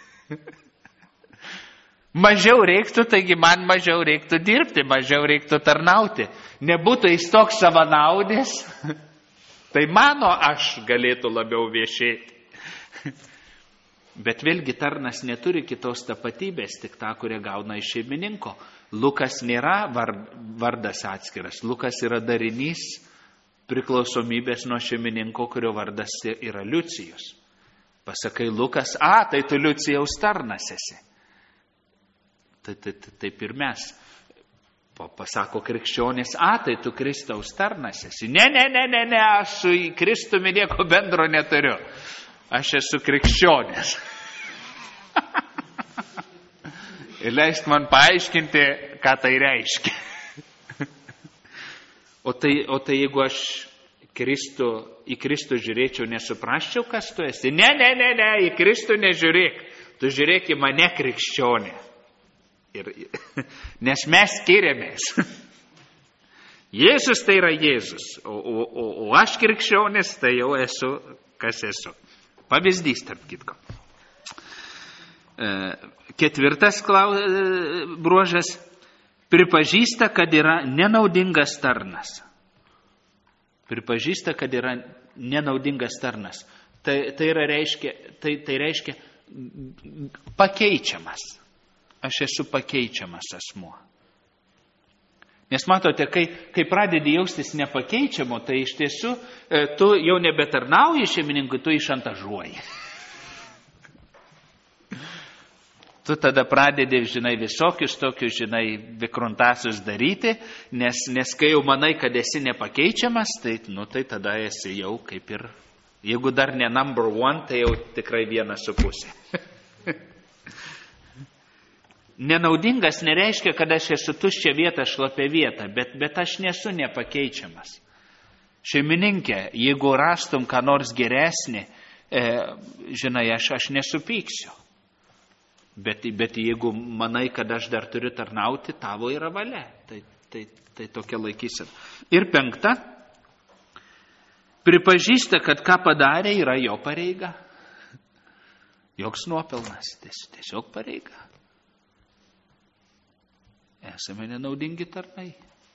Speaker 1: Mažiau reiktų, taigi man mažiau reiktų dirbti, mažiau reiktų tarnauti. Nebūtų jis toks savanaudis, tai mano aš galėtų labiau viešėti. Bet vėlgi tarnas neturi kitos tapatybės, tik tą, kurią gauna iš šeimininko. Lukas nėra vardas atskiras, Lukas yra darinys priklausomybės nuo šeimininko, kurio vardas yra Liucijus. Pasakai Lukas, a, tai tu Liucijaus tarnas esi. Tai, tai, tai, taip ir mes. Pasako krikščionis, a, tai tu Kristaus tarnas esi. Ne, ne, ne, ne, ne, aš su Kristumi nieko bendro neturiu. Aš esu krikščionis. Ir leisk man paaiškinti, ką tai reiškia. O tai, o tai jeigu aš Kristų, į Kristų žiūrėčiau, nesuprasčiau, kas tu esi. Ne, ne, ne, ne, į Kristų nežiūrėk. Tu žiūrėk į mane krikščionį. Ir, nes mes skiriamės. Jėzus tai yra Jėzus, o, o, o, o aš krikščionis tai jau esu, kas esu. Pavyzdys, tarp kitko. Ketvirtas bruožas. Pripažįsta, kad yra nenaudingas tarnas. Pripažįsta, kad yra nenaudingas tarnas. Tai, tai, yra reiškia, tai, tai reiškia pakeičiamas. Aš esu pakeičiamas asmuo. Nes matote, kai, kai pradedi jaustis nepakeičiamo, tai iš tiesų tu jau nebetarnauji šeimininkui, tu išantažuoji. Tu tada pradedi, žinai, visokius tokius, žinai, vikruntasius daryti, nes, nes kai jau manai, kad esi nepakeičiamas, tai, nu, tai tada esi jau kaip ir, jeigu dar ne number one, tai jau tikrai vienas su pusė. Nenaudingas nereiškia, kad aš esu tuščia vieta, šlapia vieta, bet, bet aš nesu nepakeičiamas. Šeimininkė, jeigu rastum ką nors geresnį, e, žinai, aš, aš nesupyksiu. Bet, bet jeigu manai, kad aš dar turiu tarnauti, tavo yra valia. Tai, tai, tai tokia laikysena. Ir penkta, pripažįsta, kad ką padarė, yra jo pareiga. Joks nuopelnas, tiesiog pareiga. Esame nenaudingi tarnai.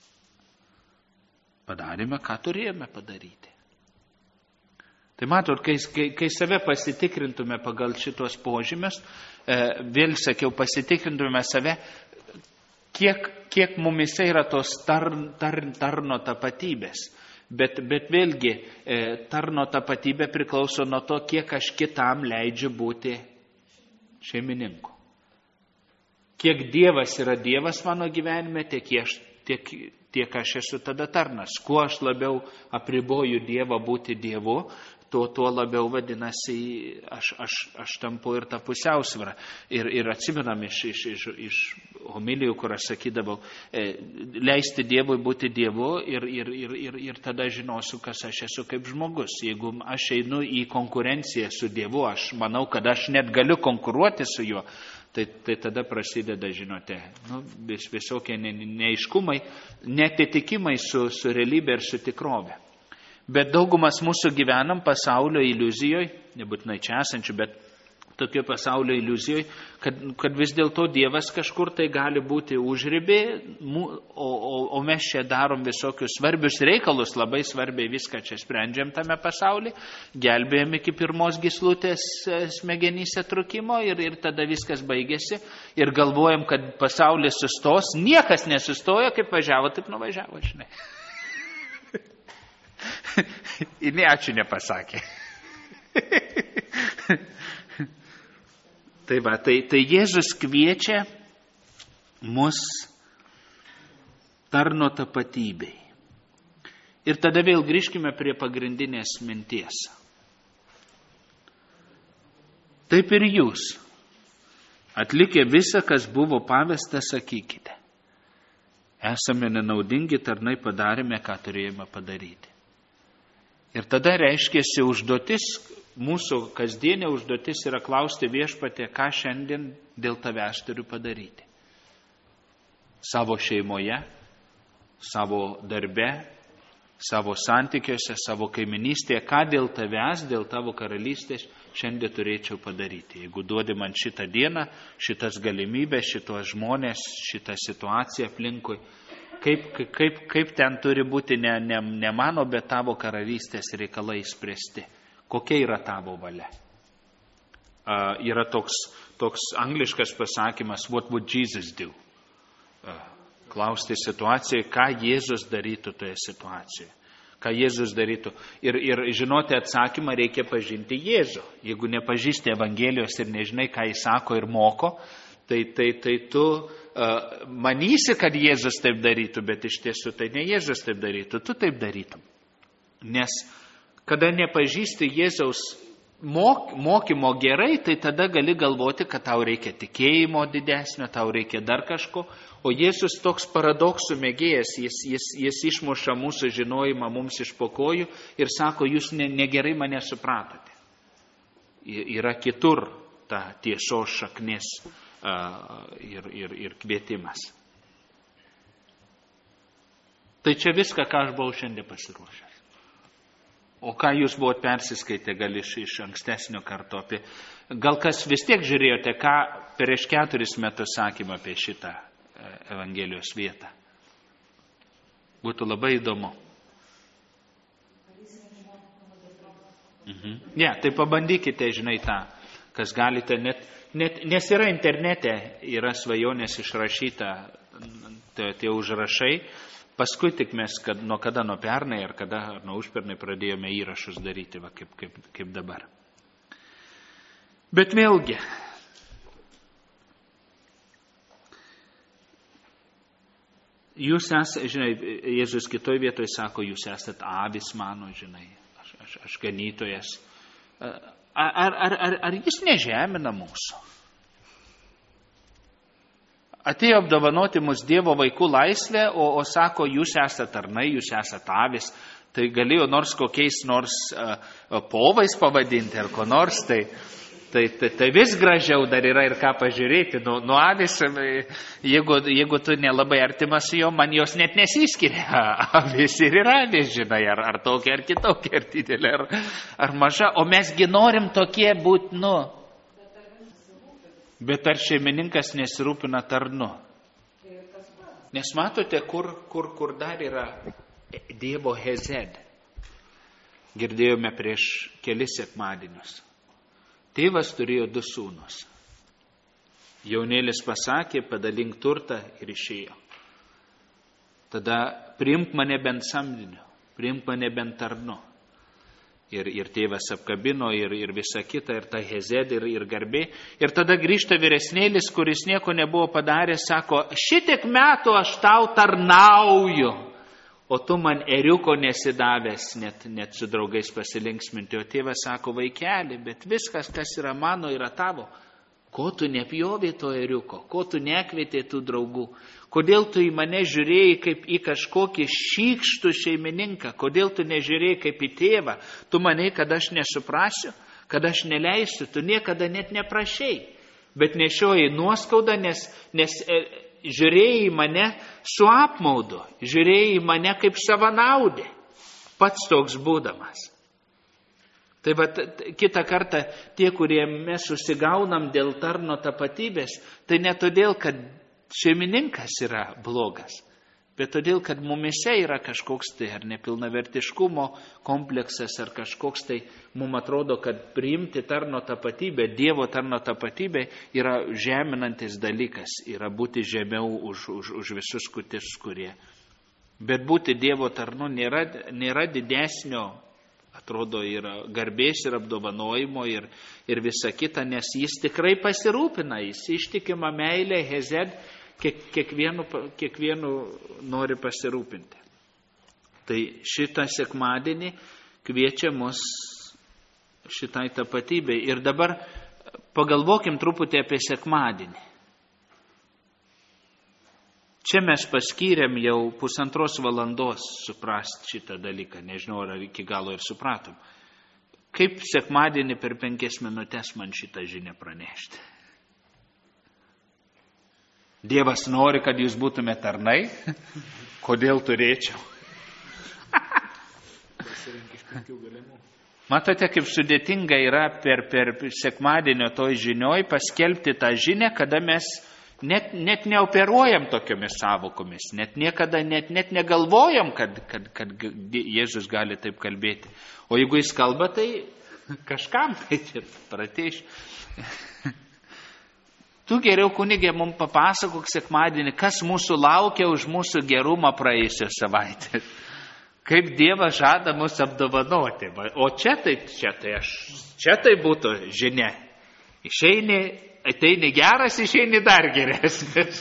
Speaker 1: Padarėme, ką turėjome padaryti. Tai matot, kai, kai, kai save pasitikrintume pagal šitos požymes, e, vėl sakiau, pasitikrintume save, kiek, kiek mumise yra tos tar, tar, tarno tapatybės. Bet, bet vėlgi, e, tarno tapatybė priklauso nuo to, kiek aš kitam leidžiu būti šeimininku. Kiek Dievas yra Dievas mano gyvenime, tiek aš, tiek, tiek aš esu tada tarnas. Kuo aš labiau apriboju Dievą būti Dievu, tuo, tuo labiau vadinasi, aš, aš, aš tampu ir tą pusiausvyrą. Ir, ir atsimenam iš, iš, iš, iš homilijų, kur aš sakydavau, e, leisti Dievui būti Dievu ir, ir, ir, ir, ir tada žinosiu, kas aš esu kaip žmogus. Jeigu aš einu į konkurenciją su Dievu, aš manau, kad aš net galiu konkuruoti su juo, tai, tai tada prasideda, žinote, nu, vis, visokie ne, neaiškumai, netitikimai su, su realybė ir su tikrove. Bet daugumas mūsų gyvenam pasaulio iliuzijoje, nebūtinai čia esančių, bet tokio pasaulio iliuzijoje, kad, kad vis dėlto Dievas kažkur tai gali būti užribė, o, o, o mes čia darom visokius svarbius reikalus, labai svarbiai viską čia sprendžiam tame pasaulyje, gelbėjom iki pirmos gyslutės smegenyse trukimo ir, ir tada viskas baigėsi ir galvojam, kad pasaulis sustos, niekas nesustoja, kaip važiavo, taip nuvažiavo, žinai. Ir ne ačiū nepasakė. Tai va, tai, tai Jėzus kviečia mus tarno tapatybei. Ir tada vėl grįžkime prie pagrindinės minties. Taip ir jūs, atlikę visą, kas buvo pavesta, sakykite. Esame nenaudingi tarnai, padarėme, ką turėjome padaryti. Ir tada reiškėsi užduotis, mūsų kasdienė užduotis yra klausti Viešpatie, ką šiandien dėl tavęs turiu padaryti. Savo šeimoje, savo darbe, savo santykiuose, savo kaiminystėje, ką dėl tavęs, dėl tavo karalystės šiandien turėčiau padaryti. Jeigu duodi man šitą dieną, šitas galimybės, šitos žmonės, šitą situaciją aplinkui, Kaip, kaip, kaip ten turi būti ne, ne, ne mano, bet tavo karalystės reikalai spręsti. Kokia yra tavo valia? Uh, yra toks, toks angliškas pasakymas, what would Jesus do? Uh, klausti situacijoje, ką Jėzus darytų toje situacijoje. Ką Jėzus darytų. Ir, ir žinoti atsakymą, reikia pažinti Jėzų. Jeigu nepažįsti Evangelijos ir nežinai, ką jis sako ir moko, tai, tai, tai tu uh, manysi, kad Jėzus taip darytų, bet iš tiesų tai ne Jėzus taip darytų, tu taip darytum. Nes kada nepažįsti Jėzaus mok, mokymo gerai, tai tada gali galvoti, kad tau reikia tikėjimo didesnio, tau reikia dar kažko, o Jėzus toks paradoksų mėgėjas, jis, jis, jis išmuša mūsų žinojimą mums iš po kojų ir sako, jūs ne, negerai mane supratote. Yra kitur ta tiesos šaknis Ir, ir, ir kvietimas. Tai čia viską, ką aš buvau šiandien pasiruošęs. O ką jūs buvot persiskaitę gal iš, iš ankstesnio karto apie... Gal kas vis tiek žiūrėjote, ką prieš keturis metus sakėme apie šitą Evangelijos vietą. Būtų labai įdomu. Mhm. Ja, tai pabandykite, žinai, tą, kas galite net... Net, nes yra internete, yra svajonės išrašyta tie, tie užrašai, paskui tik mes, kad, nuo kada nuo pernai ar kada nuo užpernai pradėjome įrašus daryti, va, kaip, kaip, kaip dabar. Bet vėlgi, jūs esate, žinai, Jėzus kitoj vietoje sako, jūs esate avis mano, žinai, aš, aš, aš ganytojas. Ar, ar, ar, ar jis nežemina mūsų? Atėjo apdovanoti mus Dievo vaikų laisvę, o, o sako, jūs esate tarnai, jūs esate avis. Tai galėjo nors kokiais nors uh, povais pavadinti ar ko nors, tai, tai, tai, tai vis gražiau dar yra ir ką pažiūrėti. Nu, nu avis, jeigu, jeigu tu nelabai artimas su jo, man jos net nesiskiria. Avis ir yra avis, žinai, ar, ar tokia, ar kitokia, ar didelė, ar, ar maža. O mesgi norim tokie būti, nu. Bet ar šeimininkas nesirūpina tarnu? Nes matote, kur, kur, kur dar yra Dievo hezed. Girdėjome prieš kelis sekmadienius. Tėvas turėjo du sūnus. Jaunėlis pasakė, padalink turtą ir išėjo. Tada priimk mane bent samdiniu, priimk mane bent tarnu. Ir, ir tėvas apkabino ir, ir visa kita, ir ta hezed, ir, ir garbė. Ir tada grįžta vyresnėlis, kuris nieko nebuvo padaręs, sako, šitiek metų aš tau tarnauju. o tu man eriuko nesidavęs, net, net su draugais pasilinksminti. O tėvas sako, vaikeli, bet viskas, kas yra mano, yra tavo. Ko tu nepjovė to eriuko, ko tu nekvietė tų draugų, kodėl tu į mane žiūrėjai kaip į kažkokį šykštų šeimininką, kodėl tu nežiūrėjai kaip į tėvą, tu manai, kad aš nesuprasiu, kad aš neleisiu, tu niekada net neprašei, bet nešioji nuoskaudą, nes, nes e, žiūrėjai į mane su apmaudu, žiūrėjai į mane kaip savanaudė, pats toks būdamas. Tai va, kitą kartą tie, kurie mes susigaunam dėl tarno tapatybės, tai ne todėl, kad šeimininkas yra blogas, bet todėl, kad mumise yra kažkoks tai ar nepilnavertiškumo kompleksas, ar kažkoks tai, mums atrodo, kad priimti tarno tapatybę, Dievo tarno tapatybę yra žeminantis dalykas, yra būti žemiau už, už, už visus kitus, kurie. Bet būti Dievo tarnu nėra, nėra didesnio, atrodo, yra garbės ir apdovanojimo ir, ir visa kita, nes jis tikrai pasirūpina, jis ištikima meilė, hezed, kiek, kiekvienu, kiekvienu nori pasirūpinti. Tai šitą sekmadienį kviečia mus šitai tapatybei. Ir dabar pagalvokim truputį apie sekmadienį. Čia mes paskyrėm jau pusantros valandos suprasti šitą dalyką. Nežinau, ar iki galo ir supratom. Kaip sekmadienį per penkias minutės man šitą žinią pranešti? Dievas nori, kad jūs būtume tarnai? Kodėl turėčiau? Matote, kaip sudėtinga yra per, per sekmadienio toj žinioj paskelbti tą žinią, kada mes Net, net neoperuojam tokiomis savokomis, net niekada net, net negalvojam, kad, kad, kad Jėzus gali taip kalbėti. O jeigu jis kalba, tai kažkam tai prateš. Tu geriau, kunigė, mums papasakok sekmadienį, kas mūsų laukia už mūsų gerumą praėjusią savaitę. Kaip Dievas žada mus apdovanoti. O čia tai, čia tai, aš, čia tai būtų žinia. Išeini, ateini geras, išeini dar geresnis.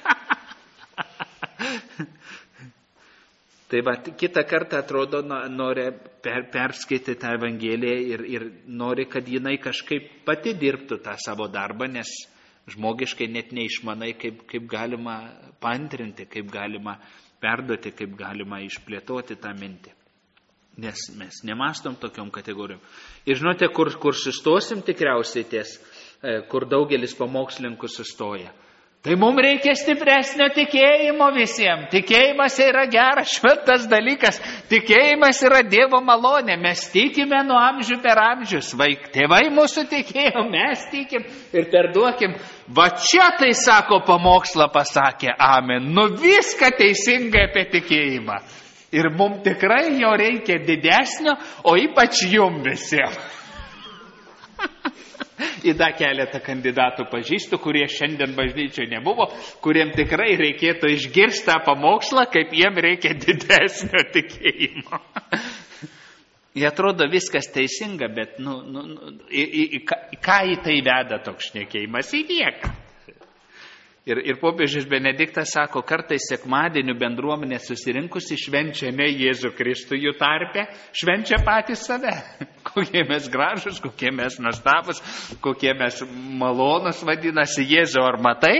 Speaker 1: Tai va, kitą kartą atrodo, nori per, perskaityti tą Evangeliją ir, ir nori, kad jinai kažkaip pati dirbtų tą savo darbą, nes žmogiškai net neišmanai, kaip, kaip galima paantrinti, kaip galima perduoti, kaip galima išplėtoti tą mintį. Nes mes nemastom tokiom kategorijom. Ir žinote, kur, kur sustosim tikriausiai ties, kur daugelis pamokslininkų sustoja. Tai mums reikia stipresnio tikėjimo visiems. Tikėjimas yra geras, šventas dalykas. Tikėjimas yra Dievo malonė. Mes tikime nuo amžių per amžius. Vaik, tėvai mūsų tikėjo, mes tikim ir perduokim. Va čia tai sako pamokslą pasakė, amen. Nu viską teisingai apie tikėjimą. Ir mums tikrai jo reikia didesnio, o ypač jum visiems. Į tą keletą kandidatų pažįstu, kurie šiandien bažnyčioje nebuvo, kuriem tikrai reikėtų išgirsti tą pamokslą, kaip jiem reikia didesnio tikėjimo. Jie atrodo viskas teisinga, bet nu, nu, į, į, į, į ką į tai veda toks šnekėjimas? Į nieką. Ir, ir popiežius Benediktas sako, kartais sekmadienių bendruomenė susirinkusi švenčia ne Jėzų Kristų jų tarpe, švenčia patys save. Kokie mes gražus, kokie mes nuostabus, kokie mes malonus vadinasi Jėzų, ar matai?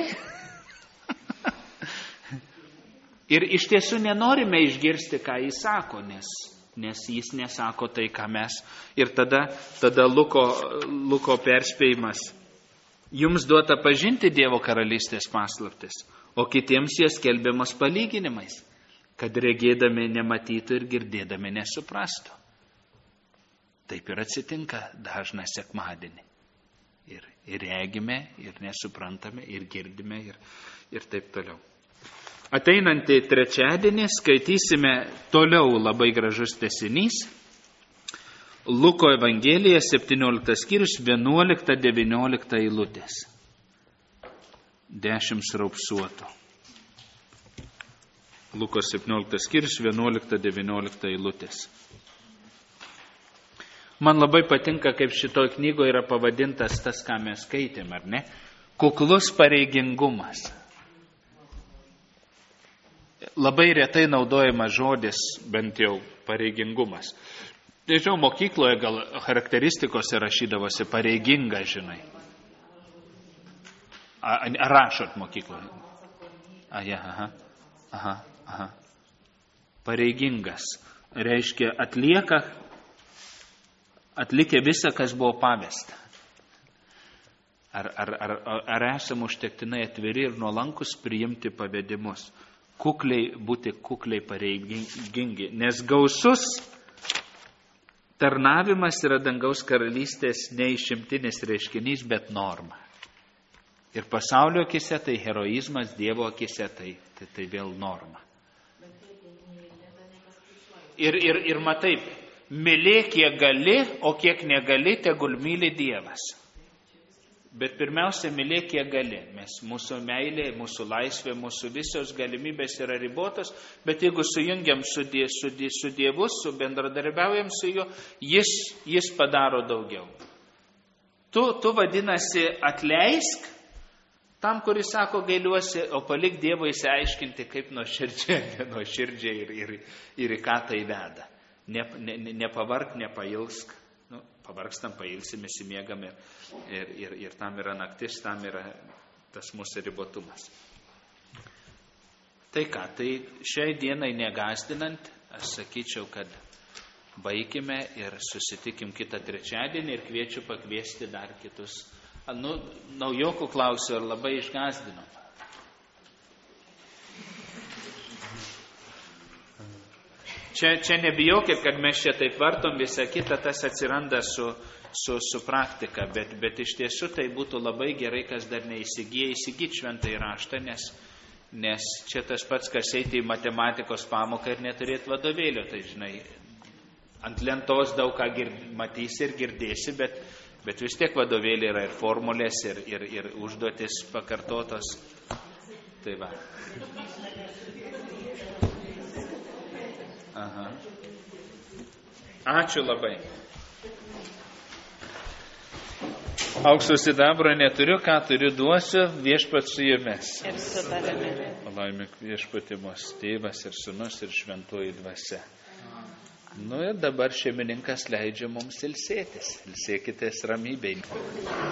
Speaker 1: Ir iš tiesų nenorime išgirsti, ką jis sako, nes, nes jis nesako tai, ką mes. Ir tada, tada Luko, Luko perspėjimas. Jums duota pažinti Dievo karalystės paslaptis, o kitiems jas skelbiamas palyginimais, kad regėdami nematytų ir girdėdami nesuprastų. Taip ir atsitinka dažną sekmadienį. Ir, ir regime, ir nesuprantame, ir girdime, ir, ir taip toliau. Ateinantį trečiadienį skaitysime toliau labai gražus tęsinys. Luko Evangelija, septynioliktas skyrius, vienuolikta devyniolikta eilutės. Dešimt sraupsuotų. Luko septynioliktas skyrius, vienuolikta devyniolikta eilutės. Man labai patinka, kaip šitoj knygoje yra pavadintas tas, ką mes skaitėm, ar ne? Kuklus pareigingumas. labai retai naudojamas žodis, bent jau pareigingumas. Nežinau, mokykloje gal charakteristikose rašydavosi pareiginga, žinai. Ar rašot mokykloje? A, ja, aha, aha, aha. Pareigingas. Reiškia, atlieka, atlikė visą, kas buvo pavesta. Ar, ar, ar, ar esam užtektinai atviri ir nuolankus priimti pavedimus? Kukliai, būti kukliai pareigingi. Nes gausus tarnavimas yra dangaus karalystės neišimtinis reiškinys, bet norma. Ir pasaulio akise tai heroizmas, Dievo akise tai, tai, tai vėl norma. Ir, ir, ir matai, mylėk kiek gali, o kiek negali, tegul myli Dievas. Bet pirmiausia, mylėk kiek gali. Mes, mūsų meilė, mūsų laisvė, mūsų visos galimybės yra ribotos, bet jeigu sujungiam su, die, su, die, su Dievu, su bendradarbiaujam su juo, jis, jis padaro daugiau. Tu, tu vadinasi atleisk tam, kuris sako gailiuosi, o palik Dievui įsiaiškinti, kaip nuoširdžiai, nuoširdžiai ir, ir, ir į ką tai veda. Ne, ne, nepavark, nepailsk. Nu, pavargstam, pailsim, įsimiegam ir, ir, ir, ir tam yra naktis, tam yra tas mūsų ribotumas. Tai ką, tai šiai dienai negazdinant, aš sakyčiau, kad baigime ir susitikim kitą trečiadienį ir kviečiu pakviesti dar kitus. Nu, naujokų klausiu, ar labai išgazdinom? Čia, čia nebijokit, kad mes čia taip vartom, visą kitą tas atsiranda su, su, su praktika, bet, bet iš tiesų tai būtų labai gerai, kas dar neįsigyja, įsigyti šventąjį raštą, nes, nes čia tas pats, kas eiti į matematikos pamoką ir neturėti vadovėlio, tai žinai, ant lentos daug ką gird, matysi ir girdėsi, bet, bet vis tiek vadovėlė yra ir formulės, ir, ir, ir užduotis pakartotos. Tai va. Aha. Ačiū labai. Aukso sidabro neturiu, ką turiu duosiu, viešpats su jumis.
Speaker 2: Ir su tavimi.
Speaker 1: Palaimik viešpatį mūsų Tėvas ir Sūnus ir Šventoji Dvasia. Nu ir dabar šeimininkas leidžia mums ilsėtis. Ilsėkitės ramybėj.